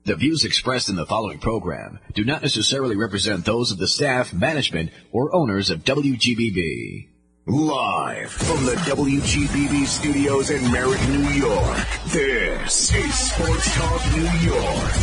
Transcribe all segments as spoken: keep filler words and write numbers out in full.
The views expressed in the following program do not necessarily represent those of the staff, management, or owners of W G B B. Live from the W G B B studios in Merrick, New York, this is Sports Talk New York.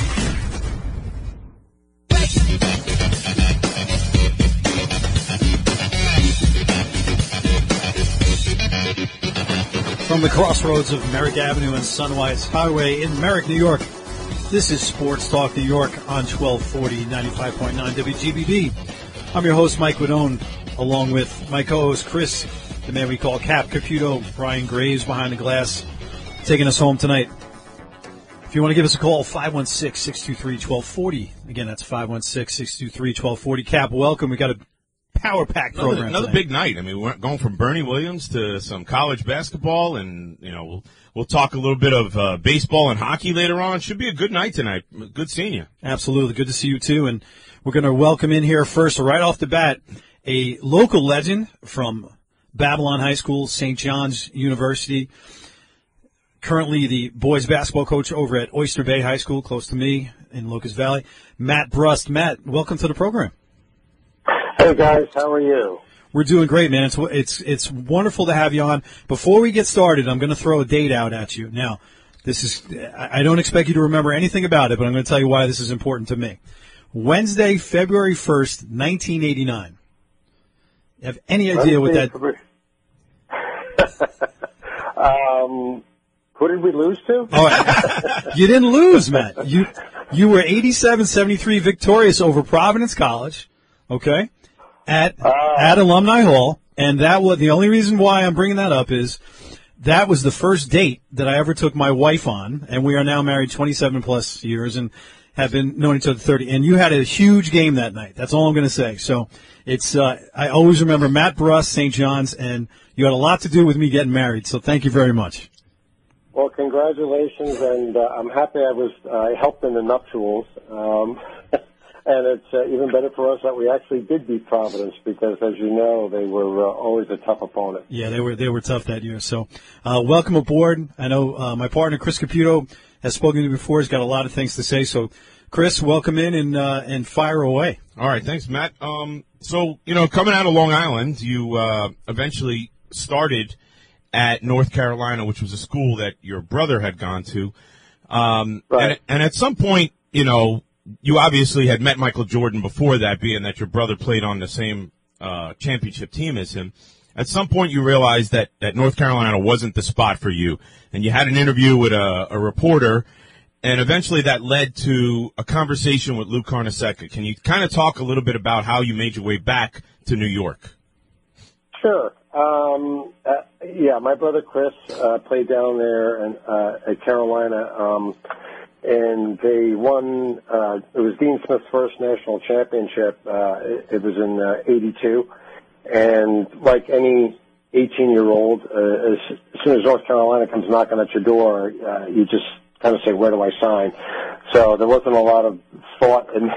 From the crossroads of Merrick Avenue and Sunwise Highway in Merrick, New York, this is Sports Talk New York on twelve forty, ninety-five point nine W G B B. I'm your host, Mike Widone, along with my co-host, Chris, the man we call Cap Caputo, Brian Graves behind the glass, taking us home tonight. If you want to give us a call, five one six, six two three, one two four zero. Again, that's five one six, six two three, one two four zero. Cap, welcome. We got a power-packed program Another, another tonight. big night. I mean, we're going from Bernie Williams to some college basketball, and, you know, we'll, we'll talk a little bit of uh, baseball and hockey later on. Should be a good night tonight. Good seeing you. Absolutely. Good to see you, too. And we're going to welcome in here first, right off the bat, a local legend from Babylon High School, Saint John's University, currently the boys basketball coach over at Oyster Bay High School, close to me in Locust Valley, Matt Brust. Matt, welcome to the program. Hey, guys. How are you? We're doing great, man. It's it's it's wonderful to have you on. Before we get started, I'm going to throw a date out at you. Now, this is I don't expect you to remember anything about it, but I'm going to tell you why this is important to me. Wednesday, February first, nineteen eighty-nine. You have any idea what that? um, who did we lose to? Oh, you didn't lose, Matt. You you were eighty-seven seventy-three victorious over Providence College. Okay. At uh, at Alumni Hall, and that was the only reason why I'm bringing that up is that was the first date that I ever took my wife on, and we are now married twenty-seven plus years and have been knowing each other thirty. And you had a huge game that night. That's all I'm going to say. So it's uh, I always remember Matt Brust, Saint John's, and you had a lot to do with me getting married. So thank you very much. Well, congratulations, and uh, I'm happy I was I helped in the nuptials. Um, And it's uh, even better for us that we actually did beat Providence because, as you know, they were uh, always a tough opponent. Yeah, they were they were tough that year. So uh, welcome aboard. I know uh, my partner, Chris Caputo, has spoken to you before. He's got a lot of things to say. So, Chris, welcome in and uh, and fire away. All right. Thanks, Matt. Um, so, you know, coming out of Long Island, you uh, eventually started at North Carolina, which was a school that your brother had gone to. Um, right. And, and at some point, you know, you obviously had met Michael Jordan before that, being that your brother played on the same uh, championship team as him. At some point, you realized that, that North Carolina wasn't the spot for you, and you had an interview with a, a reporter, and eventually that led to a conversation with Lou Carnesecca. Can you kind of talk a little bit about how you made your way back to New York? Sure. Um, uh, yeah, my brother Chris uh, played down there in, uh, at Carolina. Um, And they won, uh, it was Dean Smith's first national championship. Uh, it, it was in uh, eighty-two. And like any eighteen-year-old, uh, as, as soon as North Carolina comes knocking at your door, uh, you just kind of say, where do I sign? So there wasn't a lot of thought in,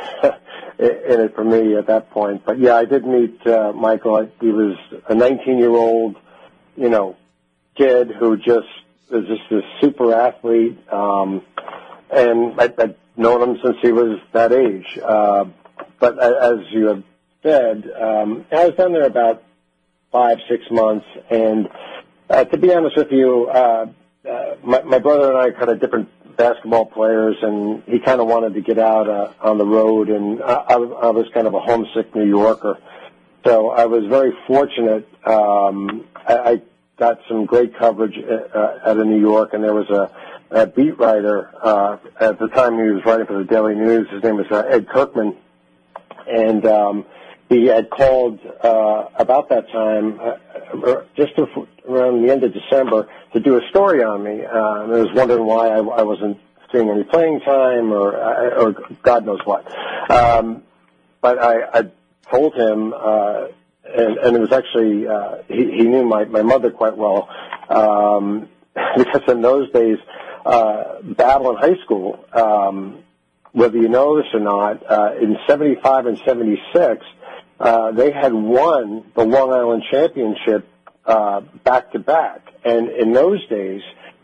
in it for me at that point. But, yeah, I did meet uh, Michael. He was a nineteen-year-old, you know, kid who just was just a super athlete. Um And I, I've known him since he was that age. Uh, but as you have said, um, I was down there about five, six months. And uh, to be honest with you, uh, uh, my, my brother and I kind of different basketball players, and he kind of wanted to get out uh, on the road. And I, I was kind of a homesick New Yorker. So I was very fortunate. Um, I, I got some great coverage uh, out of New York, and there was a a beat writer, uh, at the time he was writing for the Daily News. His name was uh, Ed Kirkman. And, um, he had called, uh, about that time, uh, just around the end of December to do a story on me. Uh, and I was wondering why I, I wasn't seeing any playing time or, or God knows what. Um, but I, I told him, uh, and, and it was actually, uh, he, he knew my, my mother quite well, um, because in those days, Uh, Babylon High School, um, whether you know this or not, uh, in seventy-five and seventy-six, uh, they had won the Long Island Championship uh, back to back. And in those days,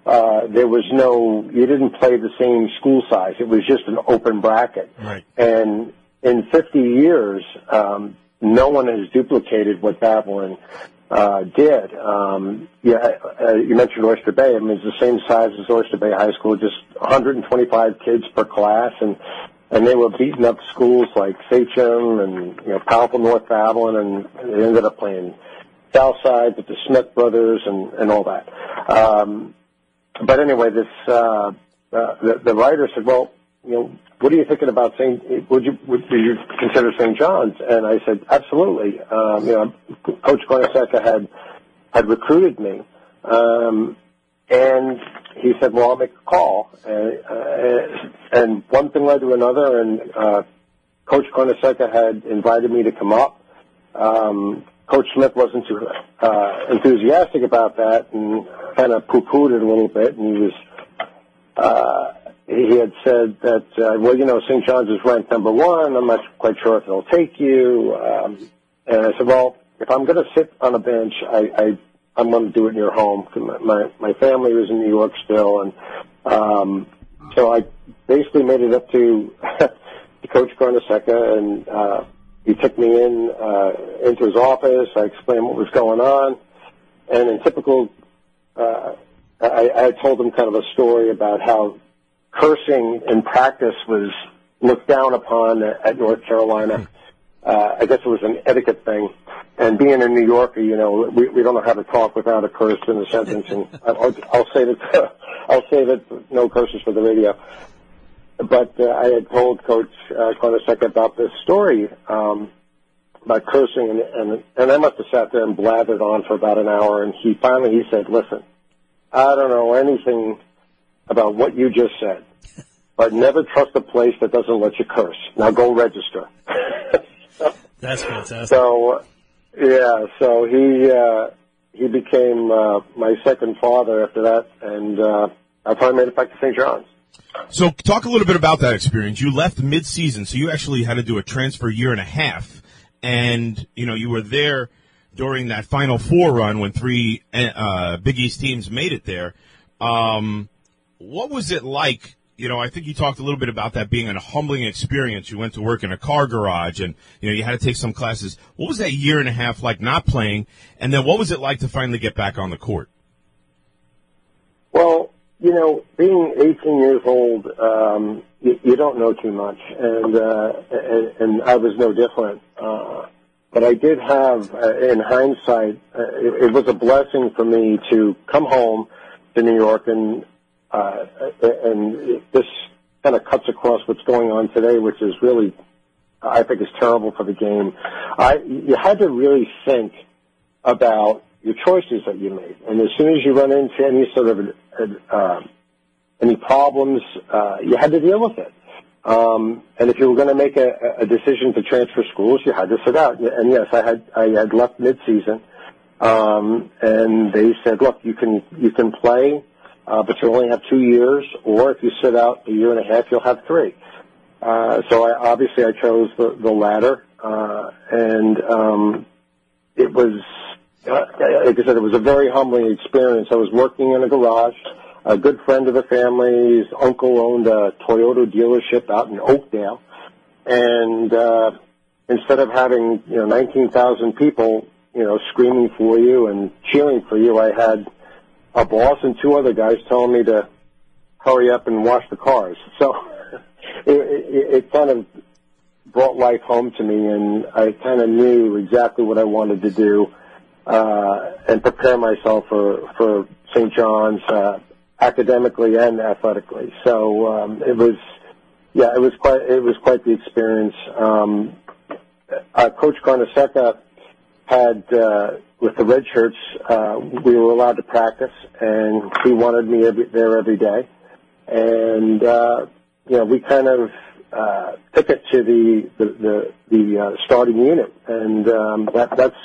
uh, there was no, you didn't play the same school size. It was just an open bracket. Right. And in fifty years, um, no one has duplicated what Babylon uh, did. Um, yeah, uh, you mentioned Oyster Bay. I mean, it's the same size as Oyster Bay High School, just one hundred twenty-five kids per class, and and they were beating up schools like Sachem and you know powerful North Babylon, and they ended up playing Southside with the Smith brothers and and all that. Um, but anyway, this uh, uh, the, the writer said, well, you know, what are you thinking about Saint? Would you would you consider Saint John's? And I said, absolutely. Um, you know, Coach Garnaseca had had recruited me, um, and he said, well, I'll make a call. And, uh, and one thing led to another, and uh, Coach Garnaseca had invited me to come up. Um, Coach Smith wasn't too uh, enthusiastic about that, and kind of poo-pooed it a little bit, and he was. Uh, He had said that, uh, well, you know, Saint John's is ranked number one. I'm not quite sure if they'll take you. Um, and I said, well, if I'm going to sit on a bench, I, I, I'm going to do it near home. My, my, my family was in New York still. And um, so I basically made it up to, to Coach Garnaseca, and uh, he took me in uh, into his office. I explained what was going on. And in typical, uh, I, I told him kind of a story about how cursing in practice was looked down upon at North Carolina. Uh, I guess it was an etiquette thing. And being a New Yorker, you know, we, we don't know how to talk without a curse in a sentence. And I'll, I'll say that I'll say that no curses for the radio. But uh, I had told Coach uh, Garnaseca about this story um, about cursing, and, and and I must have sat there and blathered on for about an hour. And he finally he said, "Listen, I don't know anything about what you just said, but never trust a place that doesn't let you curse. Now go register." That's fantastic. So, yeah, so he uh, he became uh, my second father after that, and uh, I finally made it back to Saint John's. So talk a little bit about that experience. You left mid-season, so you actually had to do a transfer year and a half, and you know you were there during that Final Four run when three uh, Big East teams made it there. Um, What was it like? You know, I think you talked a little bit about that being a humbling experience. You went to work in a car garage and, you know, you had to take some classes. What was that year and a half like not playing? And then what was it like to finally get back on the court? Well, you know, being eighteen years old, um, you, you don't know too much. And, uh, and, and I was no different. Uh, but I did have, uh, in hindsight, uh, it, it was a blessing for me to come home to New York, and Uh, and this kind of cuts across what's going on today, which is really, I think, is terrible for the game. I, you had to really think about your choices that you made, and as soon as you run into any sort of uh, any problems, uh, you had to deal with it. Um, and if you were going to make a, a decision to transfer schools, you had to sit out. And yes, I had I had left mid-season, um, and they said, "Look, you can you can play." Uh, but you only have two years, or if you sit out a year and a half, you'll have three. Uh, so I, obviously I chose the, the latter, uh, and um, it was, uh, like I said, it was a very humbling experience. I was working in a garage. A good friend of the family's uncle owned a Toyota dealership out in Oakdale, and uh, instead of having you know nineteen thousand people you know screaming for you and cheering for you, I had a boss and two other guys telling me to hurry up and wash the cars. So it, it, it kind of brought life home to me, and I kind of knew exactly what I wanted to do uh, and prepare myself for, for Saint John's uh, academically and athletically. So um, it was, yeah, it was quite it was quite the experience. Um, uh, Coach Garnaseca had. Uh, With the red shirts, uh, we were allowed to practice, and he wanted me every, there every day. And, uh, you know, we kind of uh, took it to the the, the, the uh, starting unit. And um, that, that's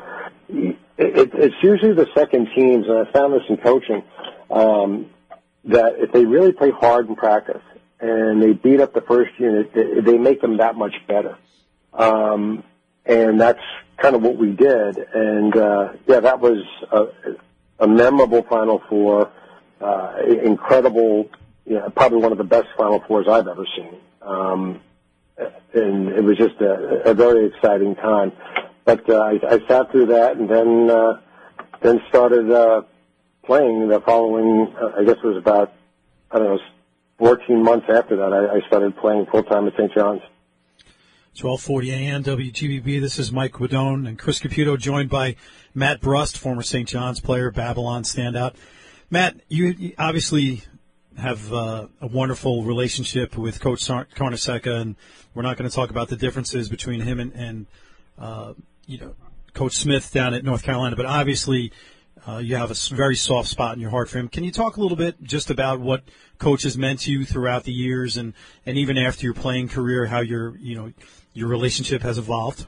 it, it's usually the second teams, and I found this in coaching, um, that if they really play hard in practice and they beat up the first unit, they, they make them that much better. Um, and that's kind of what we did, and uh, yeah, that was a, a memorable Final Four. uh, incredible, you know, probably one of the best Final Fours I've ever seen. Um, and it was just a, a very exciting time. But uh, I, I sat through that and then uh, then started uh, playing the following, uh, I guess it was about, I don't know, fourteen months after that, I, I started playing full-time at Saint John's. twelve forty a.m. W G B B. This is Mike Guidone and Chris Caputo, joined by Matt Brust, former Saint John's player, Babylon standout. Matt, you, you obviously have uh, a wonderful relationship with Coach Carnesecca, and we're not going to talk about the differences between him and, and uh, you know, Coach Smith down at North Carolina, but obviously uh, you have a very soft spot in your heart for him. Can you talk a little bit just about what Coach has meant to you throughout the years, and, and even after your playing career, how your you know your relationship has evolved?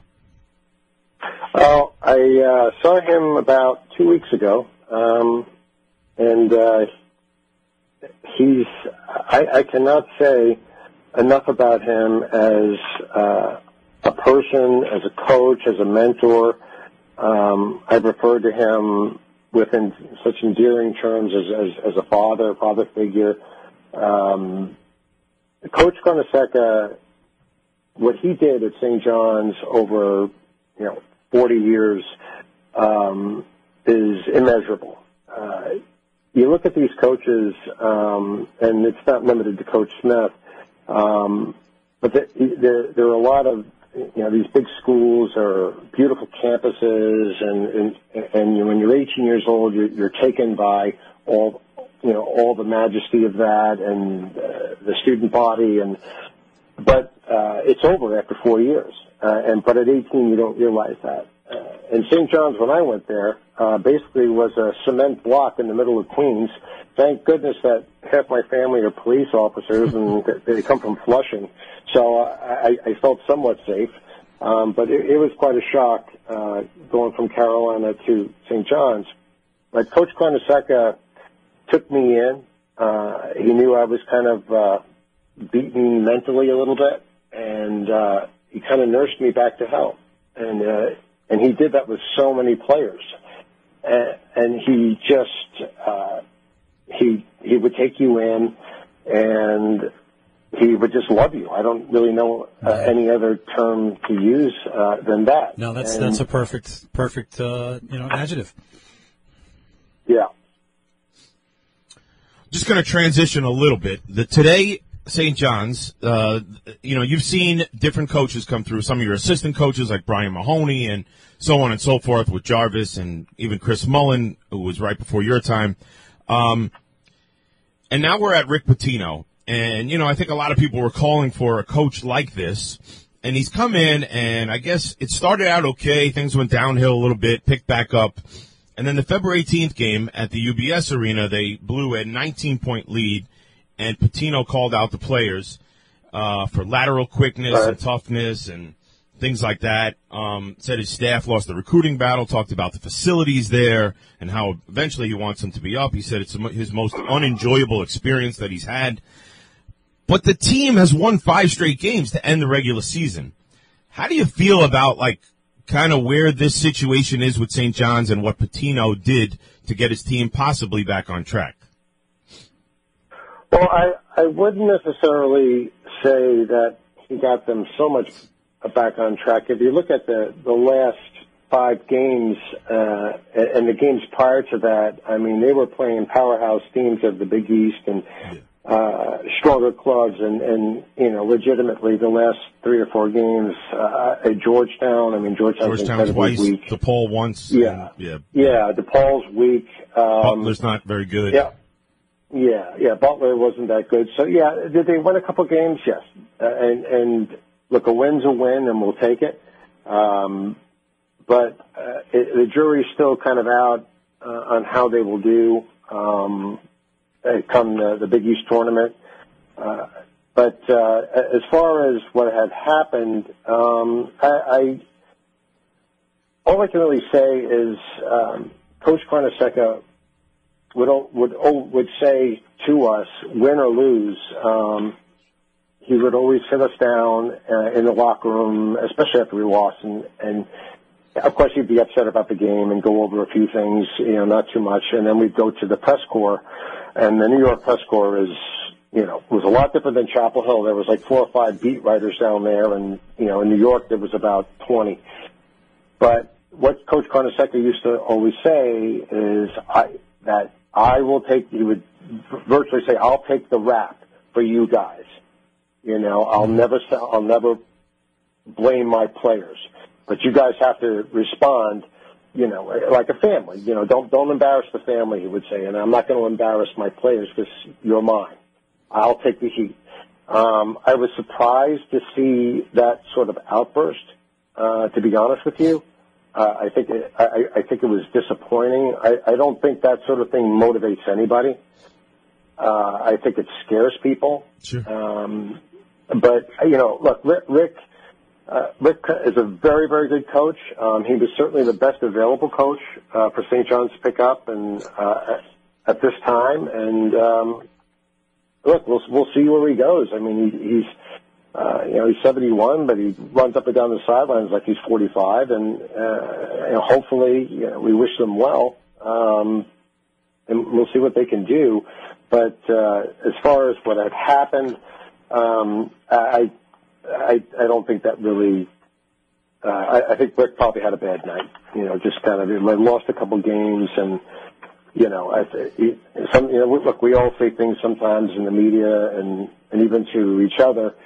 Well, I uh, saw him about two weeks ago, um, and uh, he's I, I cannot say enough about him as uh, a person, as a coach, as a mentor. Um, I've referred to him within such endearing terms as, as, as a father, father figure. Um, Coach Carnesecca, what he did at Saint John's over, you know, forty years, um, is immeasurable. Uh, you look at these coaches, um, and it's not limited to Coach Smith, um, but the, there, there are a lot of, you know, these big schools are beautiful campuses, and, and, and when you're eighteen years old, you're, you're taken by all, you know, all the majesty of that and uh, the student body, and but uh, it's over after four years. Uh, and but at eighteen, you don't realize that. Uh, and Saint John's, when I went there, uh, basically was a cement block in the middle of Queens. Thank goodness that half my family are police officers, and they come from Flushing, so I, I felt somewhat safe. Um, but it, it was quite a shock uh, going from Carolina to Saint John's. But Coach Carnesecca took me in. Uh, he knew I was kind of uh, beaten mentally a little bit, and uh, he kind of nursed me back to health. And uh, and he did that with so many players. And, and he just uh, he he would take you in, and he would just love you. I don't really know uh, any other term to use uh, than that. No, that's and, that's a perfect perfect uh, you know adjective. Yeah. Just going to transition a little bit. The today Saint John's, uh, you know, you've seen different coaches come through. Some of your assistant coaches like Brian Mahoney and so on and so forth with Jarvis, and even Chris Mullen, who was right before your time. Um, and now we're at Rick Pitino. And, you know, I think a lot of people were calling for a coach like this. And he's come in, and I guess it started out okay. Things went downhill a little bit, picked back up. And then the February eighteenth game at the U B S Arena, they blew a nineteen-point lead, and Pitino called out the players uh, for lateral quickness right. and toughness and things like that. Um, said his staff lost the recruiting battle, talked about the facilities there and how eventually he wants them to be up. He said it's his most unenjoyable experience that he's had. But the team has won five straight games to end the regular season. How do you feel about, like, kind of where this situation is with Saint John's and what Pitino did to get his team possibly back on track? Well, I, I wouldn't necessarily say that he got them so much back on track. If you look at the, the last five games uh, and the games prior to that, I mean, they were playing powerhouse teams of the Big East and uh, stronger clubs, and, and, you know, legitimately the last three or four games uh, at Georgetown, I mean, Georgetown's, Georgetown's incredibly twice, weak. DePaul once. Yeah. And, yeah. Yeah, DePaul's weak. Um, Butler's not very good. Yeah. Yeah, yeah, Butler wasn't that good. So, yeah, did they win a couple games? Yes. Uh, and, and, look, a win's a win, and we'll take it. Um, but uh, it, the jury's still kind of out uh, on how they will do um, come the, the Big East tournament. Uh, but uh, as far as what had happened, um, I, I all I can really say is um, Coach Carnesecca would would would say to us, win or lose, um, he would always sit us down uh, in the locker room, especially after we lost, and, and of course, he'd be upset about the game and go over a few things, you know, not too much. And then we'd go to the press corps, and the New York press corps is, you know, was a lot different than Chapel Hill. There was like four or five beat writers down there, and, you know, in New York there was about twenty. But what Coach Carnesecca used to always say is I, that I will take, he would virtually say, I'll take the rap for you guys. You know, I'll never, I'll never blame my players. But you guys have to respond, you know, like a family. You know, don't don't embarrass the family, he would say. And I'm not going to embarrass my players because you're mine. I'll take the heat. Um, I was surprised to see that sort of outburst, uh, to be honest with you. Uh, I think it, I, I think it was disappointing. I, I don't think that sort of thing motivates anybody. Uh, I think it scares people. Sure. Um, but, you know, look, Rick... Rick Uh, Rick is a very, very good coach. Um, he was certainly the best available coach uh, for Saint John's to pick up, and uh, at this time. And um, look, we'll we'll see where he goes. I mean, he, he's uh, you know he's seventy-one, but he runs up and down the sidelines like he's forty-five. And uh, you know, hopefully, you know, we wish them well, um, and we'll see what they can do. But uh, as far as what had happened, um, I. I, I don't think that really. Uh, I, I think Rick probably had a bad night. You know, just kind of he lost a couple games, and you know, I, he, some. You know, look, we all say things sometimes in the media and and even to each other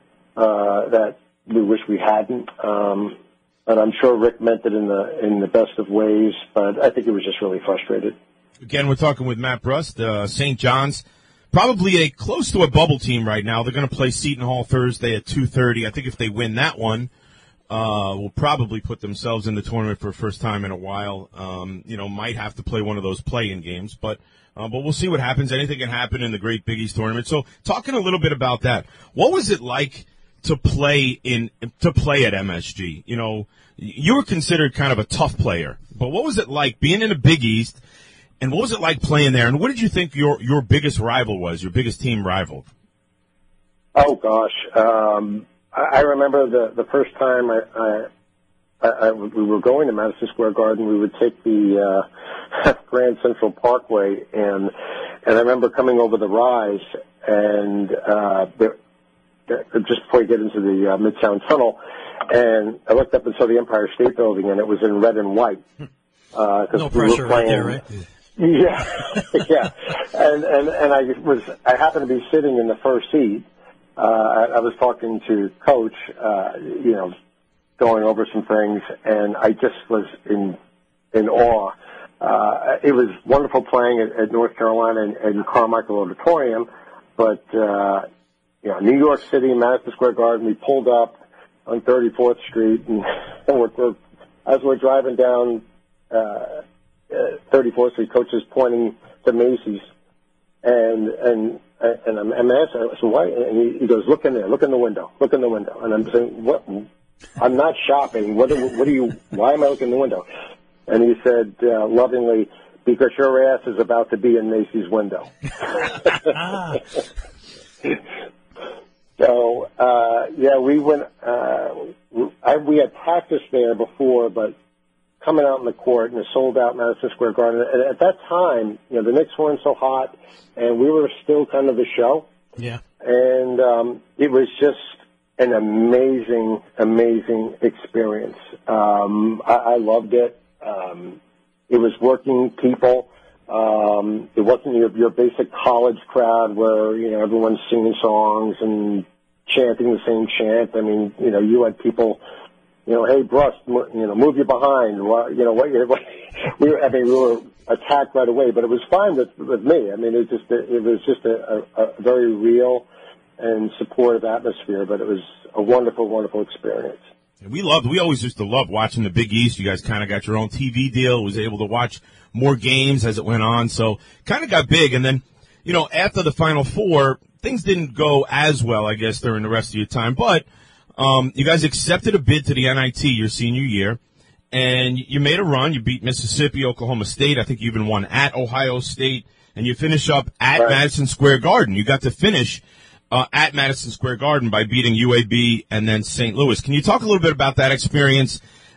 uh, that we wish we hadn't. Um, and I'm sure Rick meant it in the in the best of ways, but I think he was just really frustrated. Again, we're talking with Matt Brust, uh, Saint John's. Probably a close to a bubble team right now. They're going to play Seton Hall Thursday at two thirty. I think if they win that one, uh, will probably put themselves in the tournament for the first time in a while. Um, you know, might have to play one of those play-in games, but uh, but we'll see what happens. Anything can happen in the Great Big East tournament. So, talking a little bit about that, what was it like to play in to play at M S G? You know, you were considered kind of a tough player, but what was it like being in the Big East? And what was it like playing there? And what did you think your, your biggest rival was, your biggest team rival? Oh, gosh. Um, I, I remember the, the first time I, I, I, we were going to Madison Square Garden. We would take the uh, Grand Central Parkway, and and I remember coming over the rise, and uh, there, just before you get into the uh, Midtown Tunnel, and I looked up and saw the Empire State Building, and it was in red and white. Uh, no pressure we were playing, right there, right? Yeah, yeah, and and and I was I happened to be sitting in the first seat. Uh, I, I was talking to Coach, uh, you know, going over some things, and I just was in in awe. Uh, it was wonderful playing at, at North Carolina and, and Carmichael Auditorium, but uh, you know, New York City, Madison Square Garden. We pulled up on thirty-fourth Street, and, and we're, we're as we're driving down. Uh, Uh, thirty-fourth Street, Coach is pointing to Macy's, and and and I'm, I'm asking, I said, why? And he, he goes, look in there, look in the window, look in the window. And I'm saying, what? I'm not shopping. What? Do, what do you? Why am I looking in the window? And he said, uh, lovingly, because your ass is about to be in Macy's window. So uh, yeah, we went. Uh, I, we had practiced there before, but. Coming out in the court in a sold-out Madison Square Garden. And at that time, you know, the Knicks weren't so hot, and we were still kind of the show. Yeah. And um, it was just an amazing, amazing experience. Um, I, I loved it. Um, it was working people. Um, it wasn't your, your basic college crowd where, you know, everyone's singing songs and chanting the same chant. I mean, you know, you had people... You know, hey, Brust, you know, move you behind. Well, you know, what, what, we were, I mean, we were attacked right away, but it was fine with, with me. I mean, it was just, a, it was just a, a, a very real and supportive atmosphere, but it was a wonderful, wonderful experience. And we loved, we always used to love watching the Big East. You guys kind of got your own T V deal, was able to watch more games as it went on. So kind of got big. And then, you know, after the Final Four, things didn't go as well, I guess, during the rest of your time, but Um, you guys accepted a bid to the N I T your senior year, and you made a run. You beat Mississippi, Oklahoma State. I think you even won at Ohio State, and you finish up at right. Madison Square Garden. You got to finish uh, at Madison Square Garden by beating U A B and then Saint Louis. Can you talk a little bit about that experience?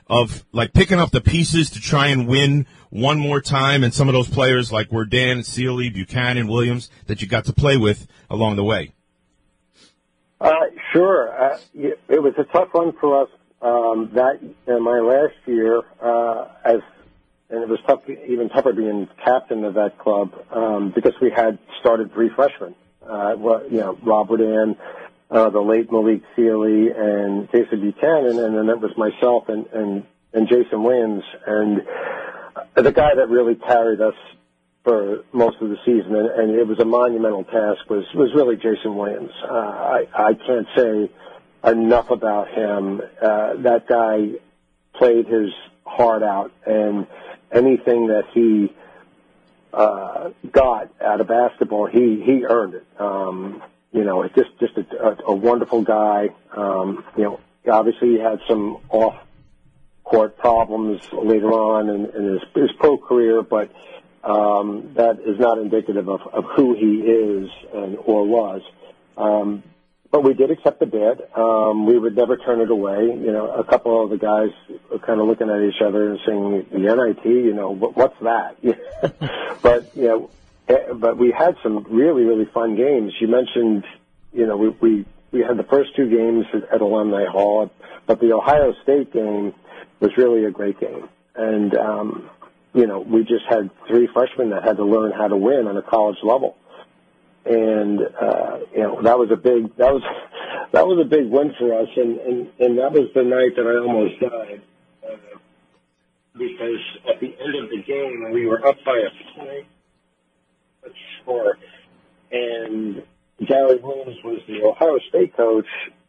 of like picking up the pieces to try and win one more time, and some of those players like were Dan, Sealy, Buchanan, Williams that you got to play with along the way? Uh, sure. Uh, it was a tough run for us um, that in my last year, uh, as and it was tough, even tougher being captain of that club um, because we had started three freshmen. Uh, well, you know, Robert Ann, uh, the late Malik Sealy, and Jason Buchanan, and then it was myself and and, and Jason Williams, and uh, the guy that really carried us for most of the season, and, and it was a monumental task, was, was really Jason Williams. Uh, I, I can't say enough about him. Uh, that guy played his heart out, and anything that he uh, got out of basketball, he, he earned it. Um, you know, it's just, just a, a, a wonderful guy. Um, you know, obviously he had some off-court problems later on in, in his, his pro career, but Um, that is not indicative of, of who he is and or was. Um, but we did accept the bid. Um, we would never turn it away. You know, a couple of the guys were kind of looking at each other and saying, the N I T, you know, what, what's that? But, you know, but we had some really, really fun games. You mentioned, you know, we, we, we had the first two games at, at Alumni Hall, but the Ohio State game was really a great game. And, um, you know, we just had three freshmen that had to learn how to win on a college level. And, uh, you know, that was a big, that was, that was a big win for us. And, and, and that was the night that I almost died. Uh, because at the end of the game, we were up by a point score. And Gary Williams was the Ohio State coach.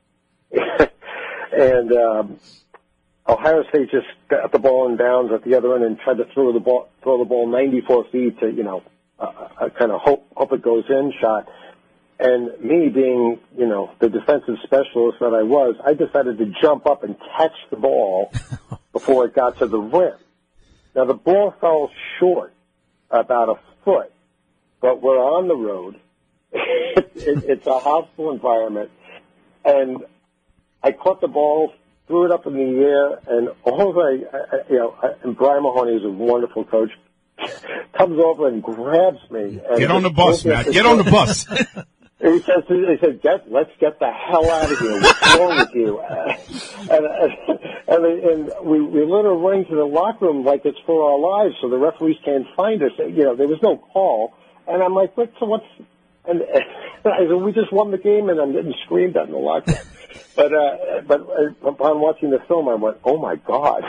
and, um, Ohio State just got the ball in bounds at the other end and tried to throw the ball, throw the ball ninety-four feet to, you know, a, a kind of hope, hope it goes in shot. And me being, you know, the defensive specialist that I was, I decided to jump up and catch the ball before it got to the rim. Now the ball fell short about a foot, but we're on the road. it, it, it's a hostile environment, and I caught the ball, threw it up in the air, and all I, I you know, I, and Brian Mahoney is a wonderful coach, comes over and grabs me. And Get on the bus, Matt. Get on the bus. He says, he said, get, let's get the hell out of here. What's wrong with you? Uh, and, and, and we, we let her run to the locker room like it's for our lives, so the referees can't find us. You know, there was no call. And I'm like, what, so what's, and, and I said, we just won the game, and I'm getting screamed at in the locker room. But, uh, but upon watching the film, I went, oh my God.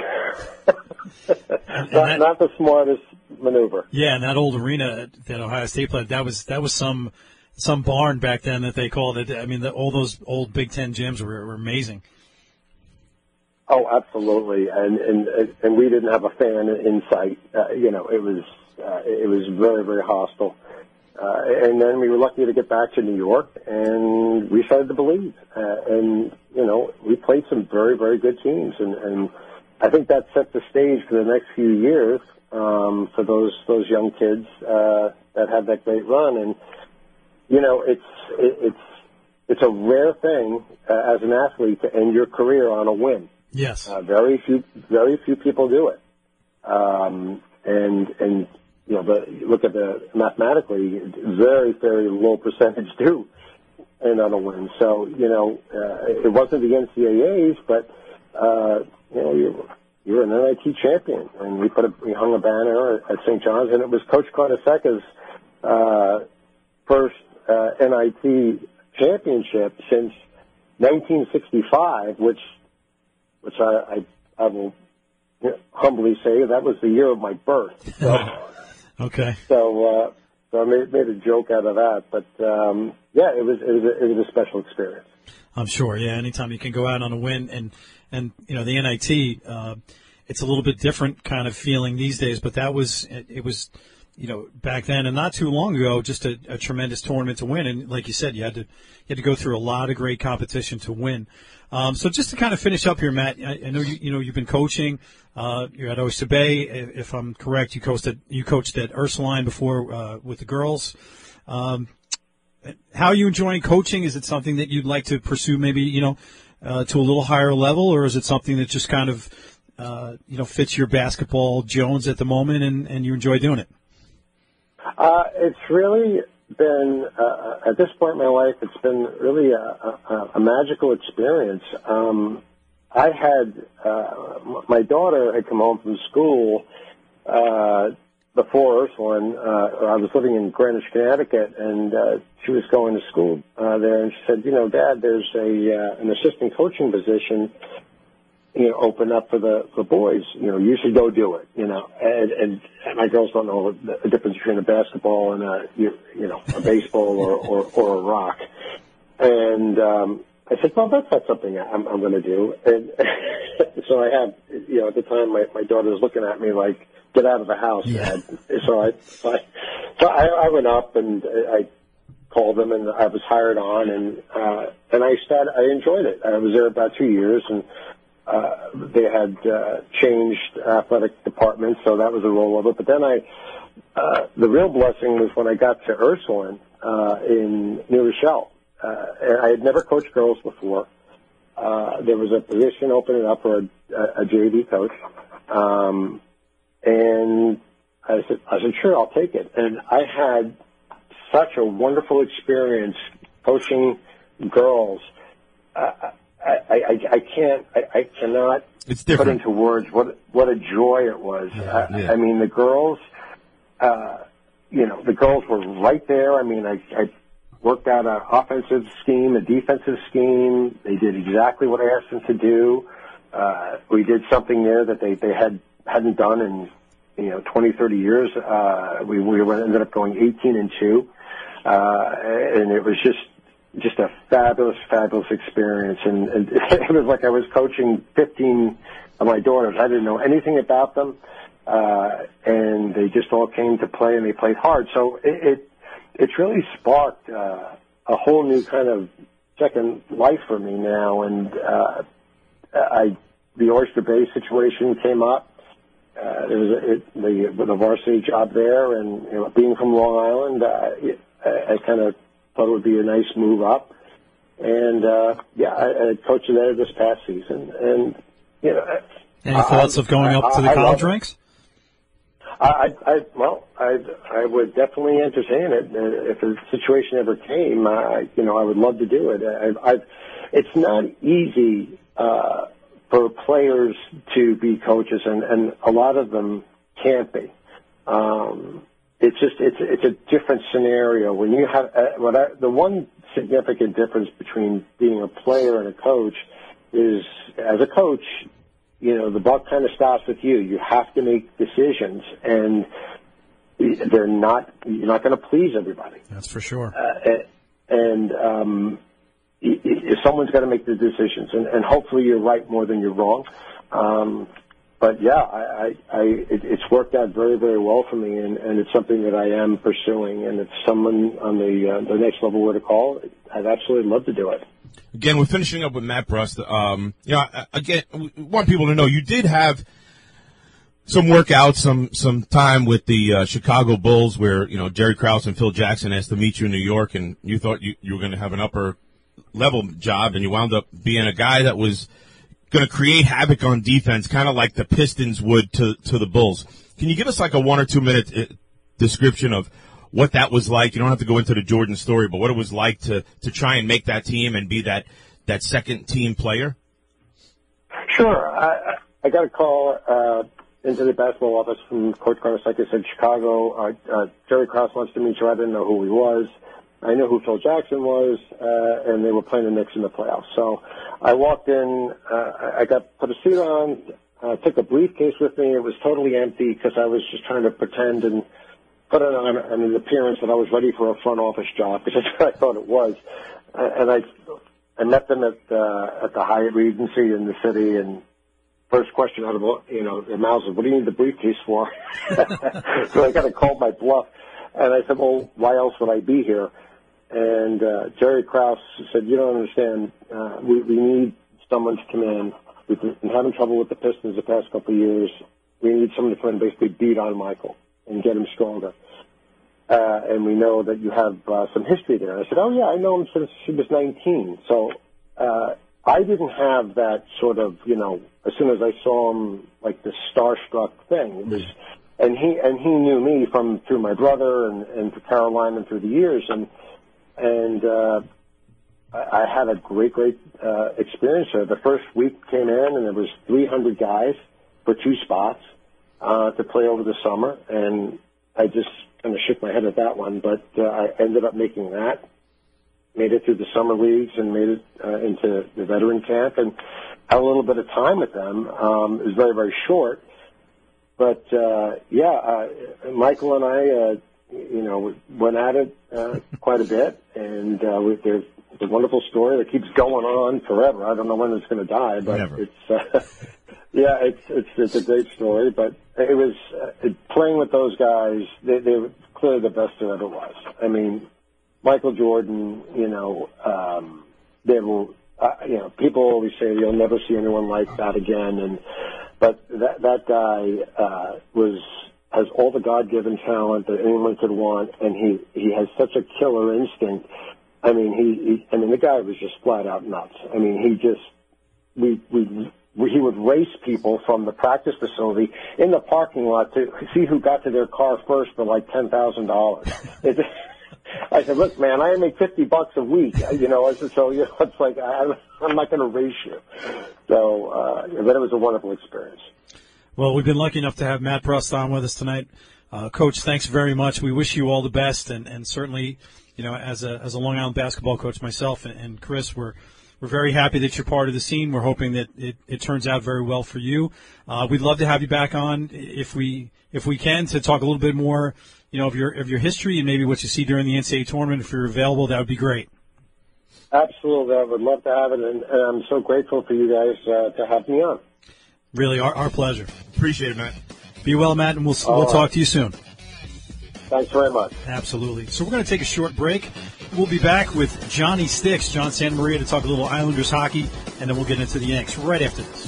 not, that, not the smartest maneuver. Yeah, and that old arena that Ohio State played, that was, that was some, some barn back then that they called it. I mean, the, all those old Big Ten gyms were, were amazing. Oh, absolutely. And, and, and we didn't have a fan in sight. Uh, you know, it was, uh, it was very, very hostile. Uh, and then we were lucky to get back to New York, and we started to believe. Uh, and, you know, we played some very, very good teams. And, and I think that set the stage for the next few years um, for those those young kids uh, that had that great run. And, you know, it's it, it's it's a rare thing uh, as an athlete to end your career on a win. Yes. Uh, very few very few people do it. Um, and and you know, the, look at the mathematically, very, very low percentage do end on a win. So, you know, uh, it wasn't the N C double A's, but, uh, you know, you're, you're an N I T champion. And we put a, we hung a banner at Saint John's, and it was Coach Carnesecca's, uh, first, uh, N I T championship since nineteen sixty-five, which, which I, I, I will humbly say that was the year of my birth. So, okay. So, uh, so I made, made a joke out of that, but um, yeah, it was it was a, it was a special experience. I'm sure. Yeah, anytime you can go out on a win, and and you know the N I T, uh, it's a little bit different kind of feeling these days, but that was it, it was, you know, back then and not too long ago, just a, a tremendous tournament to win, and like you said, you had to you had to go through a lot of great competition to win. Um, so just to kind of finish up here, Matt, I, I know you you know you've been coaching. Uh, you're at Oyster Bay, if I'm correct. You coached at you coached at Ursuline before uh, with the girls. Um, how are you enjoying coaching? Is it something that you'd like to pursue, maybe you know, uh, to a little higher level, or is it something that just kind of uh, you know, fits your basketball Jones at the moment, and, and you enjoy doing it? Uh, it's really been, uh, at this point in my life, it's been really a, a, a magical experience. Um, I had, uh, my daughter had come home from school, uh, before Ursuline. Uh, I was living in Greenwich, Connecticut, and, uh, she was going to school, uh, there, and she said, you know, Dad, there's a, uh, an assistant coaching position, you know, open up for the for boys. You know, you should go do it. You know, and and, and my girls don't know the, the difference between a basketball and a you, you know a baseball or, or or a rock. And um, I said, well, that's not something I'm, I'm going to do. And so I had, you know, at the time my my daughter was looking at me like, get out of the house, yeah. Dad. So I so I so I, I went up and I called them and I was hired on and uh, and I started. I enjoyed it. I was there about two years and. Uh, they had uh, changed athletic departments, so that was a rollover. But then I, uh, the real blessing was when I got to Ursuline uh, in New Rochelle. Uh, and I had never coached girls before. Uh, there was a position opening up for a, a J V coach, um, and I said, I said, sure, I'll take it. And I had such a wonderful experience coaching girls. Uh, I, I, I can't, I, I cannot it's put into words what what a joy it was. Yeah, I, yeah. I mean, the girls, uh, you know, the girls were right there. I mean, I, I worked out an offensive scheme, a defensive scheme. They did exactly what I asked them to do. Uh, we did something there that they, they had, hadn't done in, you know, twenty, thirty years. Uh, we, we ended up going eighteen and two. Uh, and it was just, just a fabulous, fabulous experience. And, and it was like I was coaching fifteen of my daughters. I didn't know anything about them. Uh, and they just all came to play and they played hard. So it, it it's really sparked, uh, a whole new kind of second life for me now. And, uh, I, the Oyster Bay situation came up. Uh, there was a, it, the, the varsity job there and, you know, being from Long Island, uh, it, I, I kind of thought it would be a nice move up. And, uh, yeah, I, I coached there this past season. And, you know. Any thoughts I, of going up I, to the I, college I ranks? I, I, well, I, I would definitely entertain it. If the situation ever came, I, you know, I would love to do it. I, I've, it's not easy, uh, for players to be coaches, and, and a lot of them can't be. Um, it's just it's it's a different scenario when you have uh, what I, the one significant difference between being a player and a coach is as a coach, you know, the buck kind of stops with you. You have to make decisions, and they're not you're not going to please everybody. That's for sure. Uh, and um, someone's got to make the decisions, and, and hopefully you're right more than you're wrong. Um, but yeah, I, I, I it, it's worked out very, very well for me, and, and it's something that I am pursuing. And if someone on the uh, the next level were to call, I'd absolutely love to do it. Again, we're finishing up with Matt Brust. Um, you know, again, we want people to know you did have some workouts, some some time with the uh, Chicago Bulls, where you know Jerry Krause and Phil Jackson asked to meet you in New York, and you thought you, you were going to have an upper level job, and you wound up being a guy that was going to create havoc on defense, kind of like the Pistons would to to the Bulls. Can you give us like a one or two minute uh, description of what that was like? You don't have to go into the Jordan story, but what it was like to to try and make that team and be that that second team player. Sure, I I got a call uh, into the basketball office from Coach Carlos, like I said, Chicago. Uh, uh, Jerry Krause wants to meet you. I didn't know who he was. I knew who Phil Jackson was, uh, and they were playing the Knicks in the playoffs. So I walked in, uh, I got put a suit on, uh, took a briefcase with me. It was totally empty because I was just trying to pretend and put it on an appearance that I was ready for a front office job, because that's what I thought it was. Uh, and I, I met them at, uh, at the Hyatt Regency in the city, and first question out of, you know, their mouths was, what do you need the briefcase for? So I kind of called my bluff. And I said, well, why else would I be here? And uh, Jerry Krause said, you don't understand. Uh, we, we need someone to come in. We've been having trouble with the Pistons the past couple of years. We need someone to come in and basically beat on Michael and get him stronger. Uh, and we know that you have uh, some history there. I said, oh, yeah, I know him since he was nineteen. So uh, I didn't have that sort of, you know, as soon as I saw him, like this starstruck thing. It was, and he and he knew me from through my brother and and through Carolina and through the years, and and uh, I, I had a great great uh, experience there. The first week came in, and there was three hundred guys for two spots uh, to play over the summer, and I just kind of shook my head at that one, but uh, I ended up making that. Made it through the summer leagues and made it uh, into the veteran camp and had a little bit of time with them. Um, it was very, very short. But, uh, yeah, uh, Michael and I, uh, you know, went at it uh, quite a bit. And uh, we, there's a wonderful story that keeps going on forever. I don't know when it's going to die, but Never. it's, uh, yeah, it's, it's it's a great story. But it was uh, playing with those guys, they, they were clearly the best there ever was. I mean, Michael Jordan, you know, um, they will, uh, you know, people always say you'll never see anyone like that again. And, but that, that guy, uh, was, has all the God-given talent that anyone could want. And he, he has such a killer instinct. I mean, he, he, I mean, the guy was just flat out nuts. I mean, he just, we, we, he would race people from the practice facility in the parking lot to see who got to their car first for like ten thousand dollars. I said, look, man, I make fifty bucks a week. You know, I said, so, you know, it's like, I, I'm not going to race you. So, uh, but it was a wonderful experience. Well, we've been lucky enough to have Matt Brust on with us tonight. Uh, Coach, thanks very much. We wish you all the best. And, and certainly, you know, as a, as a Long Island basketball coach myself and, and Chris, we're, we're very happy that you're part of the scene. We're hoping that it, it turns out very well for you. Uh, we'd love to have you back on if we, if we can, to talk a little bit more, you know, of your of your history and maybe what you see during the N C double A tournament. If you're available, that would be great. Absolutely. I would love to have it, and, and I'm so grateful for you guys uh, to have me on. Really, our, our pleasure. Appreciate it, Matt. Be well, Matt, and we'll All we'll right. talk to you soon. Thanks very much. Absolutely. So we're going to take a short break. We'll be back with Johnny Sticks, John Santa Maria, to talk a little Islanders hockey, and then we'll get into the Yanks right after this.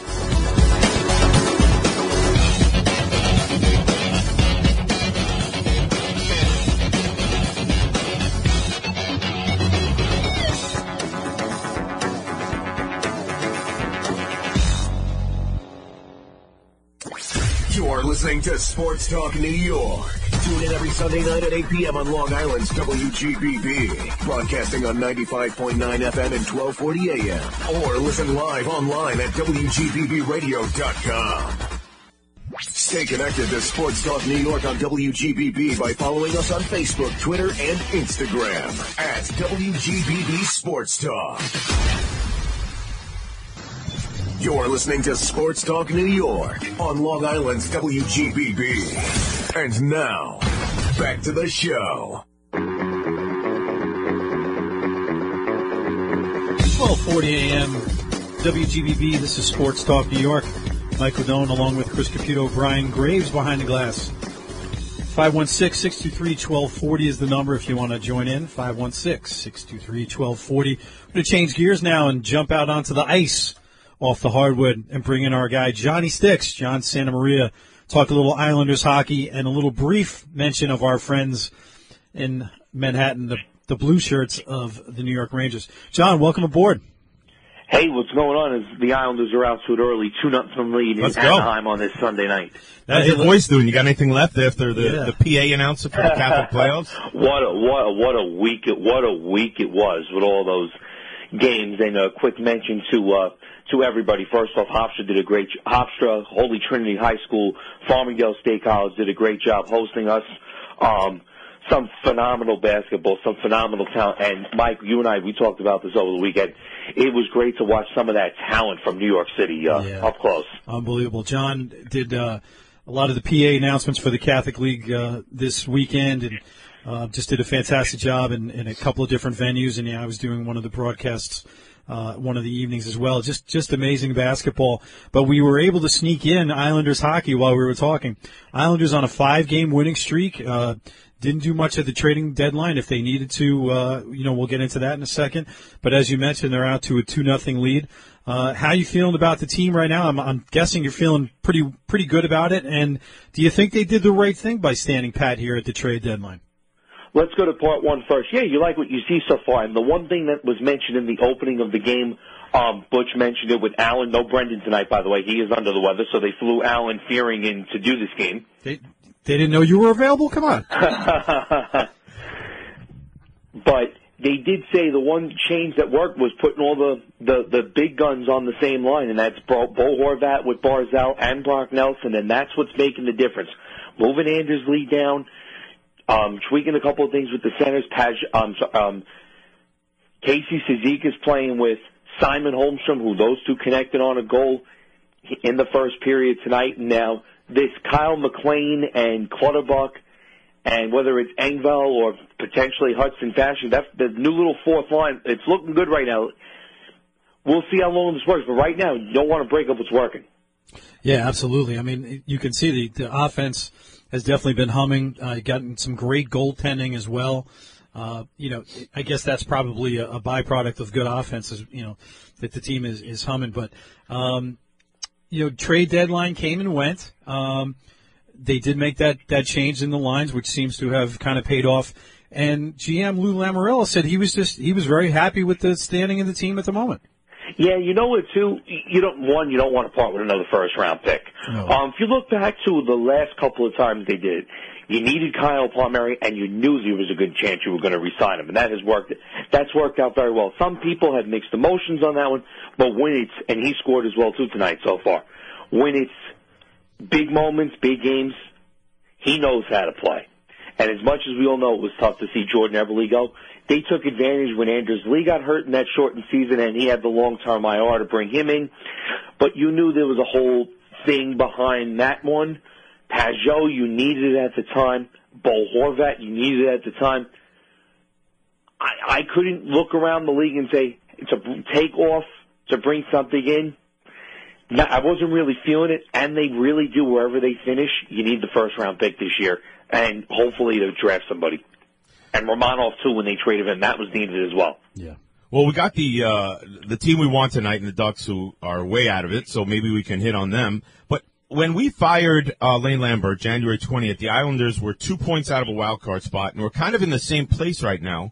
You're listening to Sports Talk New York. Tune in every Sunday night at eight p.m. on Long Island's W G B B. Broadcasting on ninety-five point nine F M and twelve forty A M. Or listen live online at W G B B radio dot com. Stay connected to Sports Talk New York on W G B B by following us on Facebook, Twitter, and Instagram at W G B B Sports Talk. You're listening to Sports Talk New York on Long Island's W G B B. And now, back to the show. twelve forty A M, W G B B. This is Sports Talk New York. Mike O'Donnell along with Chris Caputo, Brian Graves behind the glass. five one six, six two three, one two four zero is the number if you want to join in. five one six, six two three, one two four zero. We're going to change gears now and jump out onto the ice off the hardwood and bring in our guy, Johnny Sticks, John Santa Maria. Talk a little Islanders hockey and a little brief mention of our friends in Manhattan, the, the blue shirts of the New York Rangers. John, welcome aboard. Hey, what's going on is the Islanders are out to an early two nothing lead in Let's go. Anaheim on this Sunday night. How's your voice doing? You got anything left after the, Yeah. the P A announcer for the Catholic playoffs? What a what a, what a week it what a week it was with all those games. And a quick mention to uh, to everybody. First off, Hofstra did a great Hofstra Holy Trinity High School, Farmingdale State College did a great job hosting us. Um, some phenomenal basketball, some phenomenal talent. And Mike, you and I, we talked about this over the weekend. It was great to watch some of that talent from New York City uh, Yeah. up close. Unbelievable. John did uh, a lot of the P A announcements for the Catholic League uh, this weekend, and uh, just did a fantastic job in, in a couple of different venues. And yeah, I was doing one of the broadcasts uh, one of the evenings as well. Just just amazing basketball. But we were able to sneak in Islanders hockey while we were talking. Islanders on a five-game winning streak. Uh, Didn't do much at the trading deadline. If they needed to, uh, you know, we'll get into that in a second. But as you mentioned, they're out to a two nothing lead. Uh, how are you feeling about the team right now? I'm, I'm guessing you're feeling pretty pretty good about it. And do you think they did the right thing by standing pat here at the trade deadline? Let's go to part one first. Yeah, you like what you see so far. And the one thing that was mentioned in the opening of the game Um, Butch mentioned it with Allen. No Brendan tonight, by the way. He is under the weather, so they flew Allen Fearing in to do this game. They, they didn't know you were available? Come on. But they did say the one change that worked was putting all the, the, the big guns on the same line, and that's Bo, Bo Horvat with Barzal and Brock Nelson, and that's what's making the difference. Moving Anders Lee down, um, tweaking a couple of things with the centers. Paj, um, um, Casey Cizik is playing with Simon Holmstrom, who those two connected on a goal in the first period tonight. And now this Kyle McLean and Clutterbuck, and whether it's Engvall or potentially Hudson Fashion, that's the new little fourth line. It's looking good right now. We'll see how long this works, but right now you don't want to break up what's working. Yeah, absolutely. I mean, you can see the, the offense has definitely been humming. Uh, gotten some great goaltending as well. Uh, you know, I guess that's probably a, a byproduct of good offenses, you know, that the team is, is humming. But, um, you know, trade deadline came and went. Um, they did make that, that change in the lines, which seems to have kind of paid off. And G M Lou Lamoriello said he was just, he was very happy with the standing of the team at the moment. Yeah, you know what, too? You don't, one, you don't want to part with another first-round pick. No. Um, if you look back to the last couple of times they did, you needed Kyle Palmieri, and you knew there was a good chance you were going to re-sign him, and that has worked. That's worked out very well. Some people have mixed emotions on that one, but when it's, and he scored as well, too, tonight so far, when it's big moments, big games, he knows how to play. And as much as we all know it was tough to see Jordan Eberle go, they took advantage when Anders Lee got hurt in that shortened season, and he had the long-term I R to bring him in. But you knew there was a whole thing behind that one. Pajot, you needed it at the time. Bo Horvat, you needed it at the time. I, I couldn't look around the league and say, to take off, to bring something in. No, I wasn't really feeling it, and they really do wherever they finish. You need the first-round pick this year, and hopefully to draft somebody. And Romanov, too, when they traded him, that was needed as well. Yeah. Well, we got the uh, the team we want tonight in the Ducks, who are way out of it, so maybe we can hit on them. But when we fired uh, Lane Lambert January twentieth, the Islanders were two points out of a wild card spot, and we're kind of in the same place right now.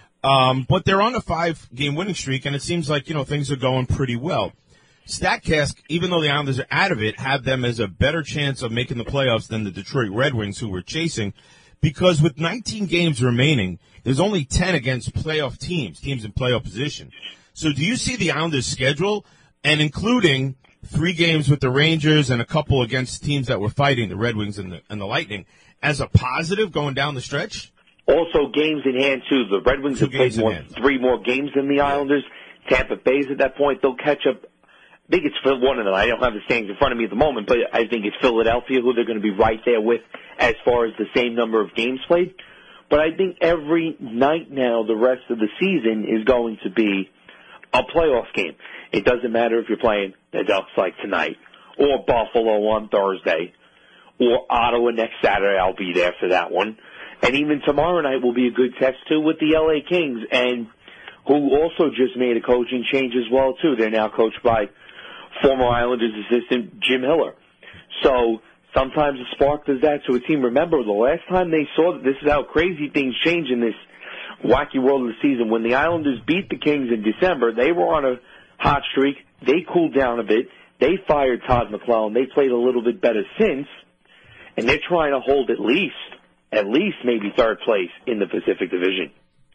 Um, but they're on a five-game winning streak, and it seems like, you know, things are going pretty well. StatCast, even though the Islanders are out of it, have them as a better chance of making the playoffs than the Detroit Red Wings, who were chasing. Because with nineteen games remaining, there's only ten against playoff teams, teams in playoff position. So do you see the Islanders' schedule, and including three games with the Rangers and a couple against teams that were fighting, the Red Wings and the, and the Lightning, as a positive going down the stretch? Also, games in hand, too. The Red Wings Two have played more, three more games than the Islanders. Tampa Bay's at that point. They'll catch up. I think it's one of them. I don't have the standings in front of me at the moment, but I think it's Philadelphia who they're going to be right there with as far as the same number of games played. But I think every night now, the rest of the season is going to be a playoff game. It doesn't matter if you're playing the Ducks like tonight, or Buffalo on Thursday, or Ottawa next Saturday. I'll be there for that one. And even tomorrow night will be a good test, too, with the L A Kings, and who also just made a coaching change as well, too. They're now coached by former Islanders assistant Jim Hiller. So sometimes a spark does that to a team. Remember, the last time they saw that, this is how crazy things change in this wacky world of the season. When the Islanders beat the Kings in December, they were on a hot streak. They cooled down a bit. They fired Todd McClellan. They played a little bit better since, and they're trying to hold at least, at least maybe third place in the Pacific Division.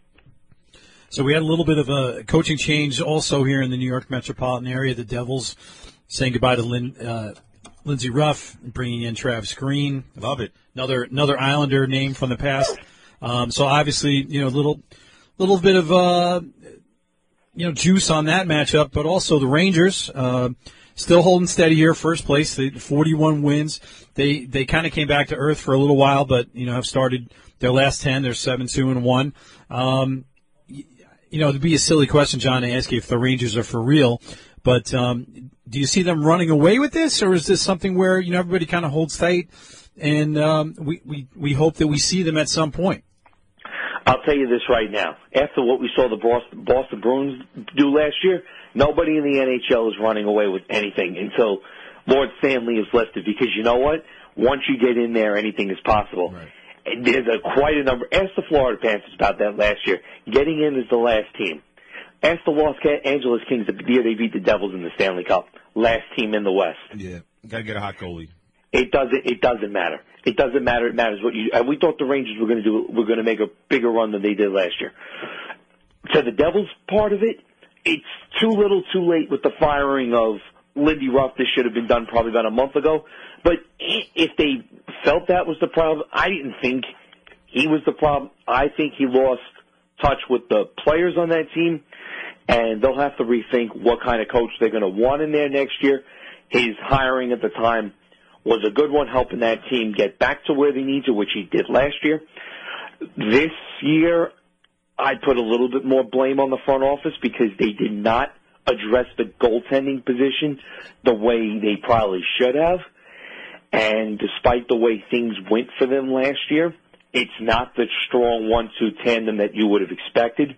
So we had a little bit of a coaching change also here in the New York metropolitan area. The Devils saying goodbye to Lin, uh, Lindsey Ruff, bringing in Travis Green. Love it. Another another Islander name from the past. Um, so obviously, you know, a little little bit of uh, you know juice on that matchup, but also the Rangers uh, still holding steady here, first place. They, forty-one wins. They they kind of came back to earth for a little while, but you know have started their last ten. They're seven two and one. Um, You know, it'd be a silly question, John, to ask you if the Rangers are for real, but um, do you see them running away with this, or is this something where, you know, everybody kind of holds tight and um, we, we, we hope that we see them at some point? I'll tell you this right now. After what we saw the Boston, Boston Bruins do last year, nobody in the N H L is running away with anything until Lord Stanley is lifted, because you know what? Once you get in there, anything is possible. Right. There's a, quite a number. Ask the Florida Panthers about that last year. Getting in as the last team. Ask the Los Angeles Kings the year they beat the Devils in the Stanley Cup, last team in the West. Yeah, got to get a hot goalie. It doesn't. It doesn't matter. It doesn't matter. It matters what you. And we thought the Rangers were going to do. Were going to make a bigger run than they did last year. To the Devils part of it, it's too little, too late with the firing of Lindy Ruff. This should have been done probably about a month ago. But if they felt that was the problem, I didn't think he was the problem. I think he lost touch with the players on that team, and they'll have to rethink what kind of coach they're going to want in there next year. His hiring at the time was a good one, helping that team get back to where they need to, which he did last year. This year, I put a little bit more blame on the front office because they did not address the goaltending position the way they probably should have. And despite the way things went for them last year, it's not the strong one two tandem that you would have expected.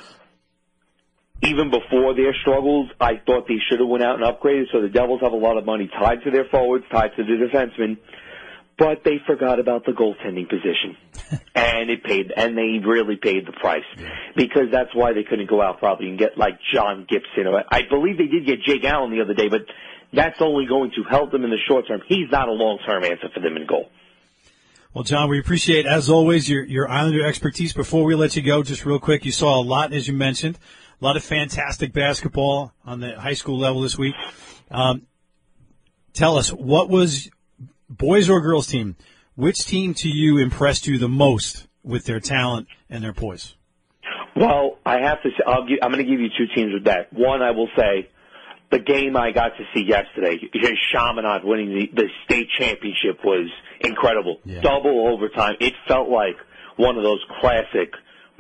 Even before their struggles, I thought they should have went out and upgraded. So the Devils have a lot of money tied to their forwards, tied to the defensemen, but they forgot about the goaltending position, and it paid, and they really paid the price because that's why they couldn't go out probably and get like John Gibson. I believe they did get Jake Allen the other day, but that's only going to help them in the short term. He's not a long-term answer for them in goal. Well, John, we appreciate, as always, your, your Islander expertise. Before we let you go, just real quick, you saw a lot, as you mentioned, a lot of fantastic basketball on the high school level this week. Um, tell us, what was boys or girls team, which team to you impressed you the most with their talent and their poise? Well, I have to say, I'll give, I'm going to give you two teams with that. One, I will say, the game I got to see yesterday, Chaminade winning the, the state championship was incredible. Yeah. Double overtime. It felt like one of those classic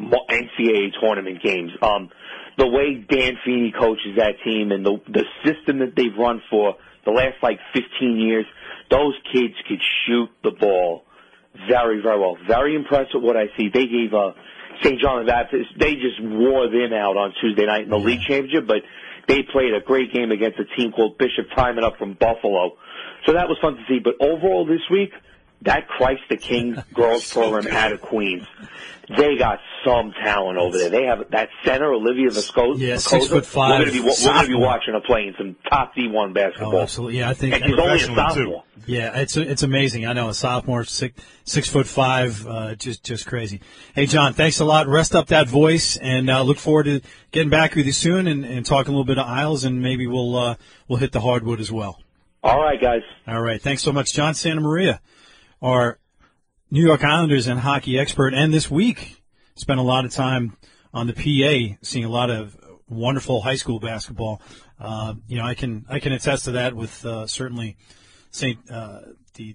N C double A tournament games. Um, the way Dan Feeney coaches that team and the, the system that they've run for the last, like, fifteen years, those kids could shoot the ball very, very well. Very impressed with what I see. They gave uh, Saint John the Baptist, they just wore them out on Tuesday night in the yeah. league championship, but they played a great game against a team called Bishop Timon up from Buffalo. So that was fun to see. But overall this week, that Christ the King girls program out of Queens, they got some talent over there. They have that center, Olivia Viscosa. Yeah, six foot five. We're going to be, we're going to be watching her playing some top D one basketball. Oh, absolutely. Yeah, I think and she's only a sophomore. Too. Yeah, it's it's amazing. I know a sophomore, six six foot five, uh, just just crazy. Hey, John, thanks a lot. Rest up that voice, and uh, look forward to getting back with you soon and, and talking a little bit of Isles, and maybe we'll uh, we'll hit the hardwood as well. All right, guys. All right, thanks so much, John Santa Maria, our New York Islanders and hockey expert, and this week spent a lot of time on the P A, seeing a lot of wonderful high school basketball. Uh, you know, I can I can attest to that with uh, certainly Saint uh, the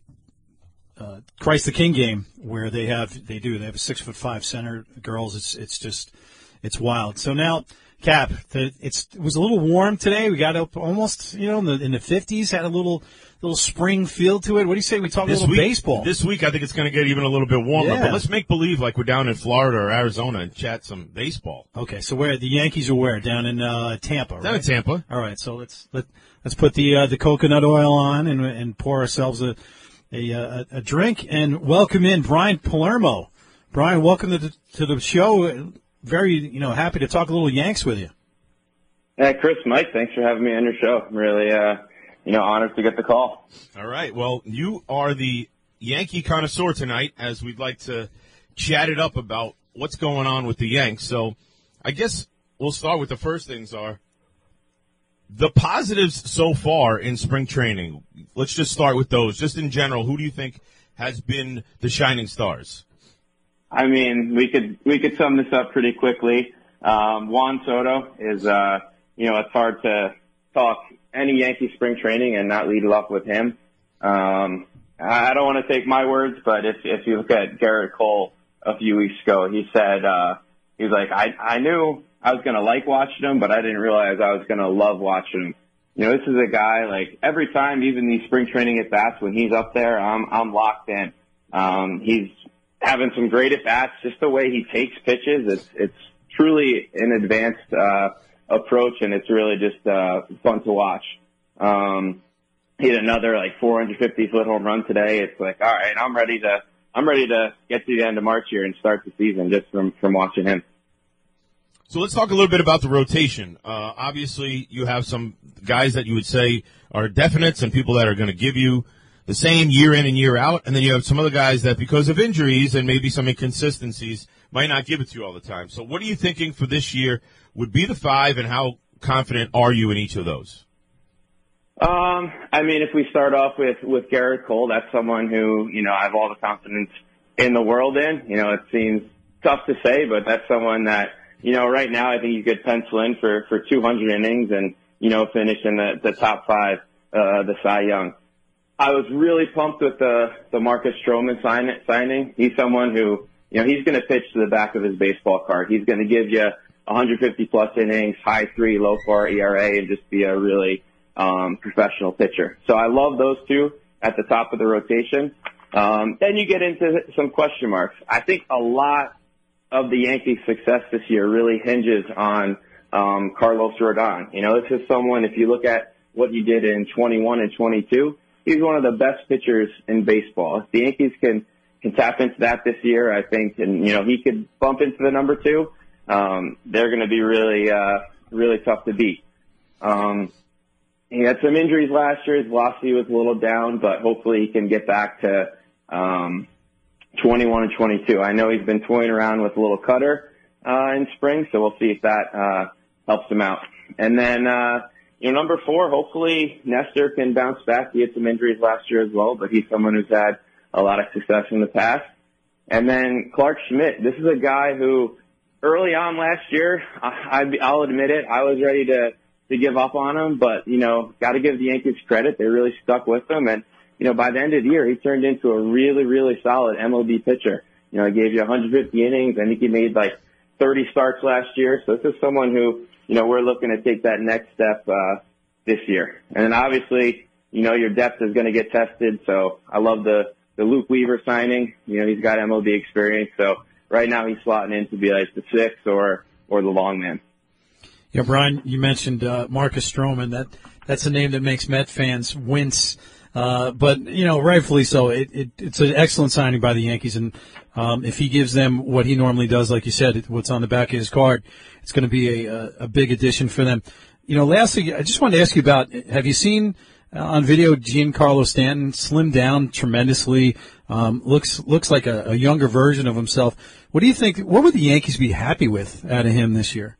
uh, Christ the King game where they have they do they have a six foot five center girls. It's it's just it's wild. So now, Cap, the, it's it was a little warm today. We got up almost you know in the in the fifties. Had a little. little spring feel to it. What do you say we talk this a little week, baseball? This week I think it's going to get even a little bit warmer, yeah. but let's make believe like we're down in Florida or Arizona and chat some baseball. Okay, so where the Yankees are where? Down in uh, Tampa, right? Down in Tampa. All right, so let's let let's put the uh, the coconut oil on and and pour ourselves a a, a a drink and welcome in Brian Palermo. Brian, welcome to the, to the show. Very, you know, happy to talk a little Yanks with you. Hey, Chris, Mike, thanks for having me on your show. I'm really uh You know, honored to get the call. All right. Well, you are the Yankee connoisseur tonight, as we'd like to chat it up about what's going on with the Yanks. So I guess we'll start with the first things are the positives so far in spring training. Let's just start with those. Just in general, who do you think has been the shining stars? I mean, we could we could sum this up pretty quickly. Um, Juan Soto is, uh, you know, it's hard to talk any Yankee spring training and not lead it off with him. Um, I don't want to take my words, but if if you look at Garrett Cole a few weeks ago, he said uh, he's like, I I knew I was gonna like watching him, but I didn't realize I was gonna love watching him. You know, this is a guy like every time, even these spring training at bats, when he's up there, I'm I'm locked in. Um, he's having some great at bats, just the way he takes pitches. It's it's truly an advanced uh, approach, and it's really just uh, fun to watch. Um, he had another like four hundred fifty foot home run today. It's like, all right, I'm ready to I'm ready to get to the end of March here and start the season just from from watching him. So let's talk a little bit about the rotation. Uh, obviously, you have some guys that you would say are definites and people that are going to give you the same year in and year out, and then you have some other guys that, because of injuries and maybe some inconsistencies, might not give it to you all the time. So what are you thinking for this year would be the five, and how confident are you in each of those? Um, I mean, if we start off with, with Garrett Cole, that's someone who, you know, I have all the confidence in the world in. You know, it seems tough to say, but that's someone that, you know, right now I think you could pencil in for, for two hundred innings and, you know, finish in the, the top five, uh, the Cy Young. I was really pumped with the, the Marcus Stroman sign, signing. He's someone who, you know, he's going to pitch to the back of his baseball card. He's going to give you one hundred fifty plus innings, high three, low four E R A, and just be a really, um, professional pitcher. So I love those two at the top of the rotation. Um, then you get into some question marks. I think a lot of the Yankees' success this year really hinges on um, Carlos Rodon. You know, this is someone, if you look at what he did in twenty-one and twenty-two, he's one of the best pitchers in baseball. If the Yankees can, can tap into that this year, I think, and, you know, he could bump into the number two, um, they're going to be really, uh, really tough to beat. Um, he had some injuries last year. His velocity was a little down, but hopefully he can get back to um, twenty-one and twenty-two. I know he's been toying around with a little cutter uh, in spring, so we'll see if that uh, helps him out. And then, uh, you know, number four, hopefully Nestor can bounce back. He had some injuries last year as well, but he's someone who's had a lot of success in the past. And then Clark Schmidt. This is a guy who early on last year, I, I'll admit it, I was ready to, to give up on him, but, you know, got to give the Yankees credit. They really stuck with him. And, you know, by the end of the year, he turned into a really, really solid M L B pitcher. You know, he gave you one hundred fifty innings. I think he made like thirty starts last year. So this is someone who, you know, we're looking to take that next step uh, this year. And then obviously, you know, your depth is going to get tested. So I love the, the Luke Weaver signing. You know, he's got M L B experience. So right now he's slotting in to be like the sixth or, or the long man. Yeah, Brian, you mentioned uh, Marcus Stroman. That that's a name that makes Met fans wince. Uh, but, you know, rightfully so. It, it, it's an excellent signing by the Yankees. And um, if he gives them what he normally does, like you said, what's on the back of his card, it's going to be a, a, a big addition for them. You know, lastly, I just wanted to ask you about, have you seen uh, on video Giancarlo Stanton slimmed down tremendously, um, looks looks like a, a younger version of himself. What do you think, what would the Yankees be happy with out of him this year?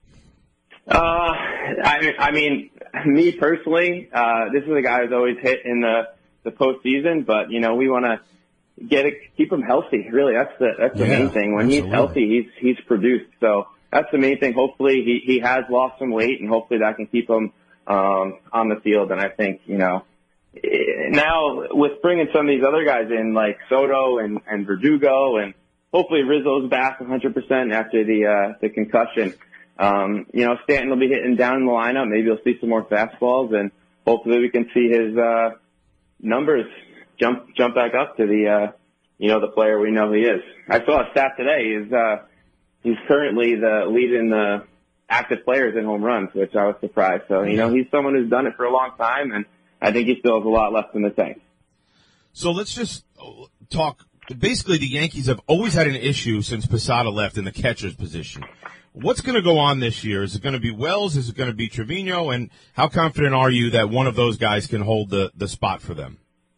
Uh, I, I mean, me personally, uh, this is a guy who's always hit in the, the postseason, but, you know, we want to get it, keep him healthy. Really, that's the, that's the yeah, main thing. When absolutely. he's healthy, he's, he's produced. So that's the main thing. Hopefully he, he has lost some weight, and hopefully that can keep him, um, on the field. And I think, you know, now with bringing some of these other guys in, like Soto and, and Verdugo, and hopefully Rizzo's back one hundred percent after the, uh, the concussion. Um, you know, Stanton will be hitting down in the lineup. Maybe you'll see some more fastballs, and hopefully we can see his, uh, numbers jump, jump back up to the, uh, you know, the player we know he is. I saw a stat today. He's, uh, he's currently the lead in the active players in home runs, which I was surprised. So, you know, he's someone who's done it for a long time, and I think he still has a lot left in the tank. So let's just talk. Basically, the Yankees have always had an issue since Posada left in the catcher's position. What's going to go on this year? Is it going to be Wells? Is it going to be Trevino? And how confident are you that one of those guys can hold the, the spot for them?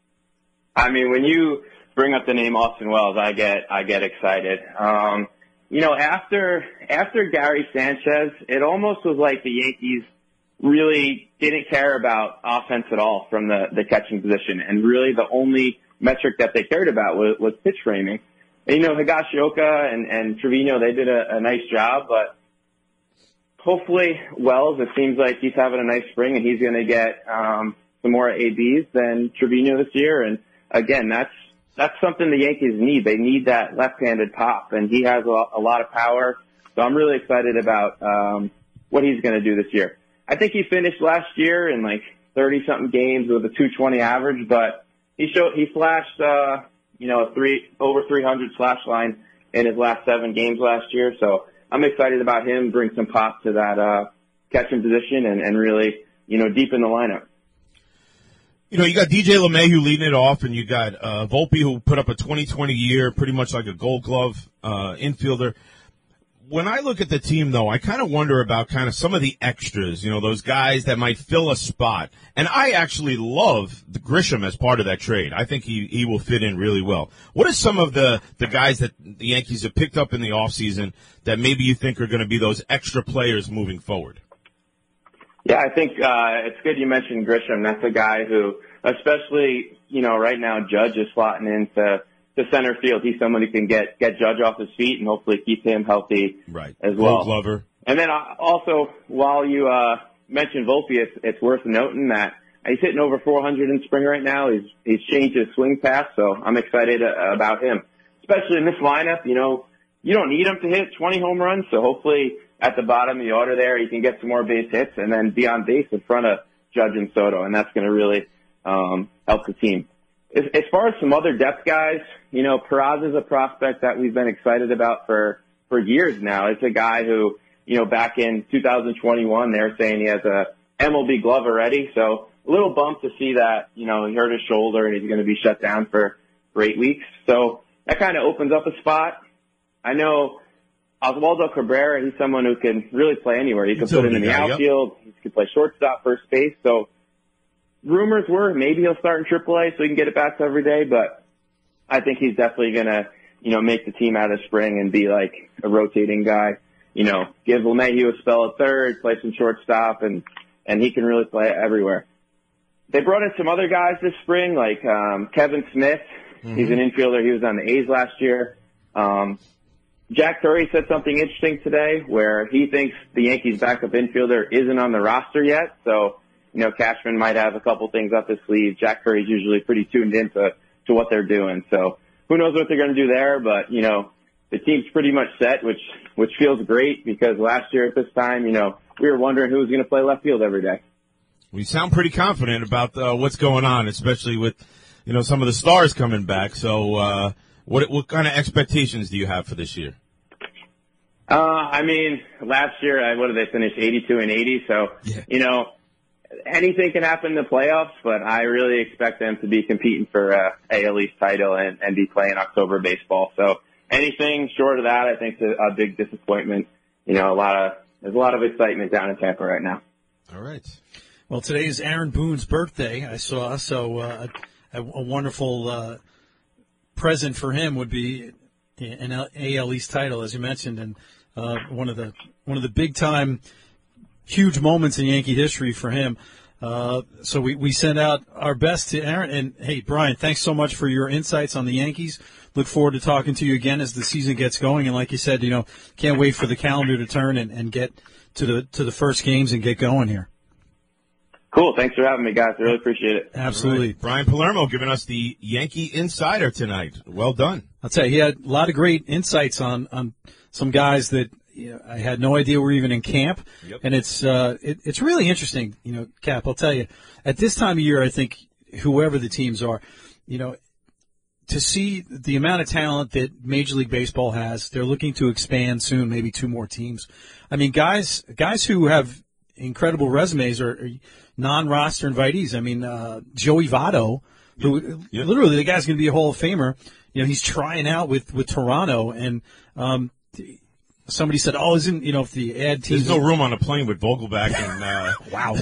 I mean, when you bring up the name Austin Wells, I get I get excited. Um, you know, after after Gary Sanchez, it almost was like the Yankees really didn't care about offense at all from the, the catching position, and really the only metric that they cared about was, was pitch framing. You know, Higashioka and, and Trevino, they did a, a nice job, but hopefully Wells, it seems like he's having a nice spring, and he's going to get um, some more A Bs than Trevino this year. And again, that's that's something the Yankees need. They need that left-handed pop, and he has a, a lot of power. So I'm really excited about um, what he's going to do this year. I think he finished last year in like thirty-something games with a two twenty average, but he showed he flashed. Uh, you know, a three, over three hundred slash line in his last seven games last year. So I'm excited about him, bring some pop to that, uh, catching position and, and really, you know, deep in the lineup. You know, you got D J LeMahieu leading it off, and you got, uh, Volpe, who put up a twenty twenty year, pretty much like a gold glove, uh, infielder. when I look at the team, though, I kind of wonder about kind of some of the extras, you know, those guys that might fill a spot. And I actually love the Grisham as part of that trade. I think he, he will fit in really well. What are some of the, the guys that the Yankees have picked up in the offseason that maybe you think are going to be those extra players moving forward? Yeah, I think uh, it's good you mentioned Grisham. That's a guy who, especially, you know, right now Judge is slotting into to center field. He's someone who can get get Judge off his feet and hopefully keep him healthy right. as well. Gold Glover. And then uh, also, while you uh, mentioned Volpe, it's, it's worth noting that he's hitting over four hundred in spring right now. He's he's changed his swing path, so I'm excited uh, about him, especially in this lineup. You know, you don't need him to hit twenty home runs, so hopefully at the bottom of the order there, he can get some more base hits and then be on base in front of Judge and Soto, and that's going to really um, help the team. As, as far as some other depth guys, you know, Peraza is a prospect that we've been excited about for, for years now. It's a guy who, you know, back in two thousand twenty-one, they're saying he has a M L B glove already. So a little bump to see that, you know, he hurt his shoulder and he's going to be shut down for, for eight weeks. So that kind of opens up a spot. I know Oswaldo Cabrera, he's someone who can really play anywhere. You can put him in the outfield. He can play shortstop, first base. So rumors were maybe he'll start in triple A so he can get it back to every day, but I think he's definitely going to, you know, make the team out of spring and be like a rotating guy. You know, give LeMahieu a spell at third, play some shortstop, and, and he can really play everywhere. They brought in some other guys this spring, like um, Kevin Smith. Mm-hmm. He's an infielder. He was on the A's last year. Um, Jack Curry said something interesting today where he thinks the Yankees' backup infielder isn't on the roster yet, so you know, Cashman might have a couple things up his sleeve. Jack Curry's usually pretty tuned into to what they're doing. So who knows what they're going to do there, but, you know, the team's pretty much set, which which feels great because last year at this time, you know, we were wondering who was going to play left field every day. We sound pretty confident about uh, what's going on, especially with, you know, some of the stars coming back. So uh, what what kind of expectations do you have for this year? Uh, I mean, last year, I, what did they finish, eighty-two and eighty? So, yeah. you know, anything can happen in the playoffs, but I really expect them to be competing for a A L East title and, and be playing October baseball. So anything short of that, I think, is a big disappointment. You know, a lot of there's a lot of excitement down in Tampa right now. All right. Well, today is Aaron Boone's birthday. I saw so uh, a, a wonderful uh, present for him would be an A L East title, as you mentioned, and uh, one of the one of the big time. Huge moments in Yankee history for him. Uh, so we, we send out our best to Aaron. And, hey, Brian, thanks so much for your insights on the Yankees. Look forward to talking to you again as the season gets going. And like you said, you know, can't wait for the calendar to turn and, and get to the to the first games and get going here. Cool. Thanks for having me, guys. I really appreciate it. Absolutely. Right. Brian Palermo giving us the Yankee Insider tonight. Well done. I'll tell you, he had a lot of great insights on, on some guys that – you know, I had no idea we're even in camp, yep. and it's uh, it, it's really interesting. You know, Cap, I'll tell you, at this time of year, I think whoever the teams are, you know, to see the amount of talent that Major League Baseball has, they're looking to expand soon, maybe two more teams. I mean, guys, guys who have incredible resumes are, are non-roster invitees. I mean, uh, Joey Votto, who yep. literally the guy's going to be a Hall of Famer. You know, he's trying out with with Toronto, and um, somebody said, "Oh, isn't you know if the ad team?" There's no room on a plane with Vogelback and uh, wow,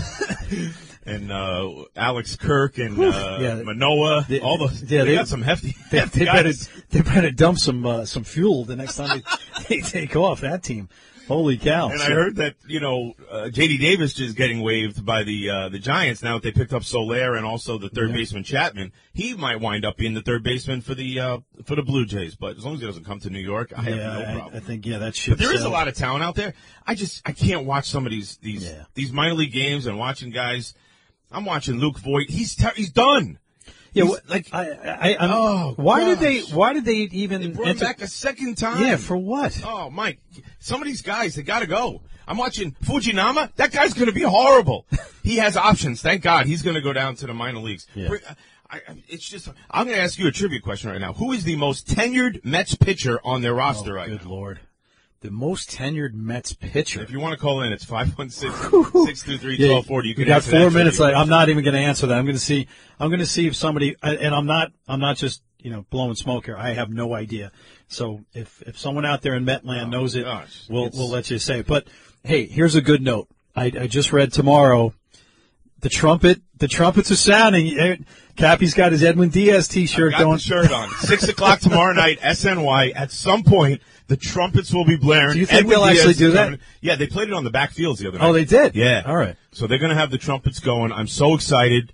and uh, Alex Kirk and uh, yeah. Manoah. They, all the yeah, they, they got some hefty. They, hefty they better guys. they better dump some uh, some fuel the next time they, they take off that team. Holy cow! And I heard that you know uh, J D Davis is getting waived by the uh, the Giants now that they picked up Soler and also the third yeah. baseman Chapman. He might wind up being the third baseman for the uh, for the Blue Jays, but as long as he doesn't come to New York, I yeah, have no problem. I, I think yeah, that ship. But there is a lot of talent out there. I just I can't watch some of these these yeah. these minor league games and watching guys. I'm watching Luke Voigt. He's ter- he's done. Yeah, well, like I, I, I'm, oh, why gosh. did they? Why did they even they brought him back a second time? Yeah, for what? Oh, Mike, some of these guys they got to go. I'm watching Fujinama. That guy's going to be horrible. He has options. Thank God he's going to go down to the minor leagues. Yeah. I, I, it's just. I'm going to ask you a trivia question right now. Who is the most tenured Mets pitcher on their roster oh, right good now? Good Lord. The most tenured Mets pitcher. If you want to call in, it's five one six, six two three, one two four zero. You can got four minutes. Like, I'm not even going to answer that. I'm going to see. I'm going to see if somebody. And I'm not. I'm not just you know, blowing smoke here. I have no idea. So if if someone out there in Metland oh, knows it, gosh. we'll It's... we'll let you say. But hey, here's a good note. I, I just read tomorrow. The trumpet, the trumpets are sounding. Cappy's got his Edwin Diaz T-shirt I've got going. The shirt on. Six o'clock tomorrow night, S N Y. At some point, the trumpets will be blaring. Do you think Edwin they'll Diaz actually do that? coming. Yeah, they played it on the back fields the other night. Oh, they did? Yeah. All right. So they're going to have the trumpets going. I'm so excited.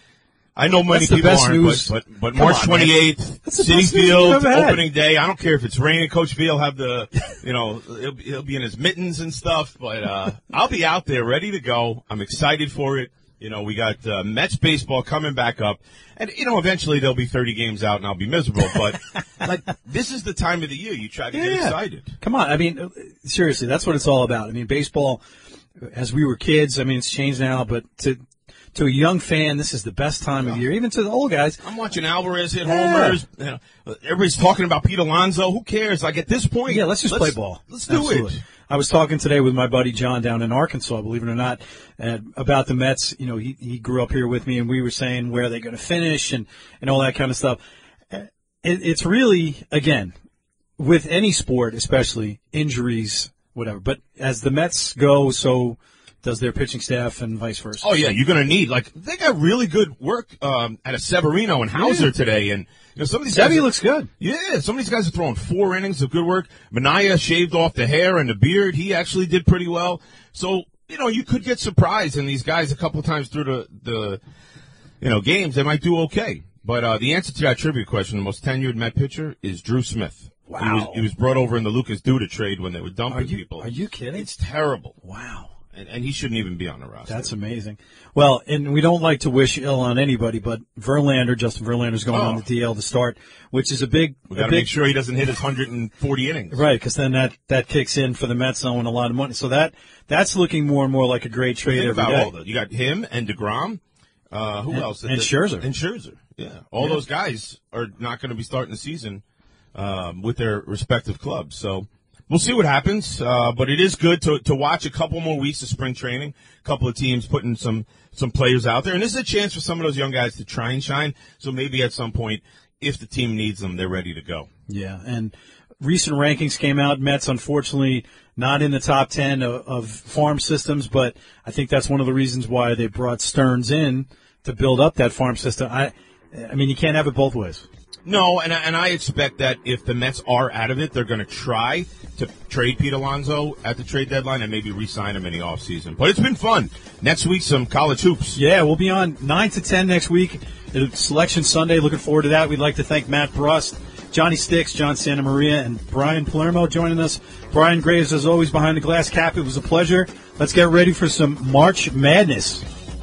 I know many That's the people best aren't, news. but, but, but Come March on, twenty-eighth, That's the City best news Field, we've ever had. opening day. I don't care if it's raining. Coach V will have the, you know, he'll, he'll be in his mittens and stuff, but uh, I'll be out there ready to go. I'm excited for it. You know, we got uh, Mets baseball coming back up. And, you know, eventually there'll be thirty games out and I'll be miserable. But, like, this is the time of the year you try to Yeah. get excited. Come on. I mean, seriously, that's what it's all about. I mean, baseball, as we were kids, I mean, it's changed now, but to to a young fan, this is the best time of the year, even to the old guys. I'm watching Alvarez hit Yeah. homers. You know, everybody's talking about Pete Alonso. Who cares? Like, at this point. Yeah, let's just play ball. Let's do Absolutely. it. I was talking today with my buddy John down in Arkansas, believe it or not, and about the Mets. You know, he, he grew up here with me, and we were saying where they're going to finish and, and all that kind of stuff. It, it's really, again, with any sport, especially injuries, whatever. But as the Mets go, so does their pitching staff and vice versa. Oh, yeah, you're going to need, like, they got really good work um, out of Severino and Hauser Yeah. today. And, you know, some of these Sevy guys. are- looks good. Yeah, some of these guys are throwing four innings of good work. Manaya shaved off the hair and the beard. He actually did pretty well. So, you know, you could get surprised in these guys a couple of times through the, the you know, games. They might do okay. But uh, the answer to that trivia question, the most tenured Met pitcher, is Drew Smith. Wow. He was, he was brought over in the Lucas Duda trade when they were dumping Are you, people. are you kidding? It's terrible. Wow. And, and he shouldn't even be on the roster. That's amazing. Well, and we don't like to wish ill on anybody, but Verlander, Justin Verlander's going Oh. on the D L to start, which is a big, We a got to big make sure he doesn't hit his one hundred forty innings. right, because then that, that kicks in for the Mets owing a lot of money. So that that's looking more and more like a great trade Think every about day. all that. You got him and DeGrom. Uh, who And- else? and The- Scherzer. And Scherzer. Yeah. All Yeah. those guys are not going to be starting the season um, with their respective clubs. So we'll see what happens. Uh, but it is good to, to watch a couple more weeks of spring training, a couple of teams putting some, some players out there. And this is a chance for some of those young guys to try and shine. So maybe at some point, if the team needs them, they're ready to go. Yeah, and recent rankings came out. Mets, unfortunately, not in the top ten of, of farm systems, but I think that's one of the reasons why they brought Stearns in to build up that farm system. I, I mean, you can't have it both ways. No, and I, and I expect that if the Mets are out of it, they're going to try to trade Pete Alonso at the trade deadline and maybe re-sign him in the offseason. But it's been fun. Next week, some college hoops. Yeah, we'll be on nine to ten next week. It's Selection Sunday. Looking forward to that. We'd like to thank Matt Brust, Johnny Sticks, John Santa Maria, and Brian Palermo joining us. Brian Graves, as always, behind the glass cap. It was a pleasure. Let's get ready for some March Madness.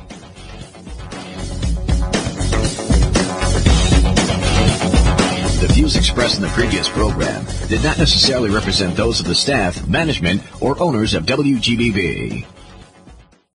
The views expressed in the previous program did not necessarily represent those of the staff, management, or owners of W G B B.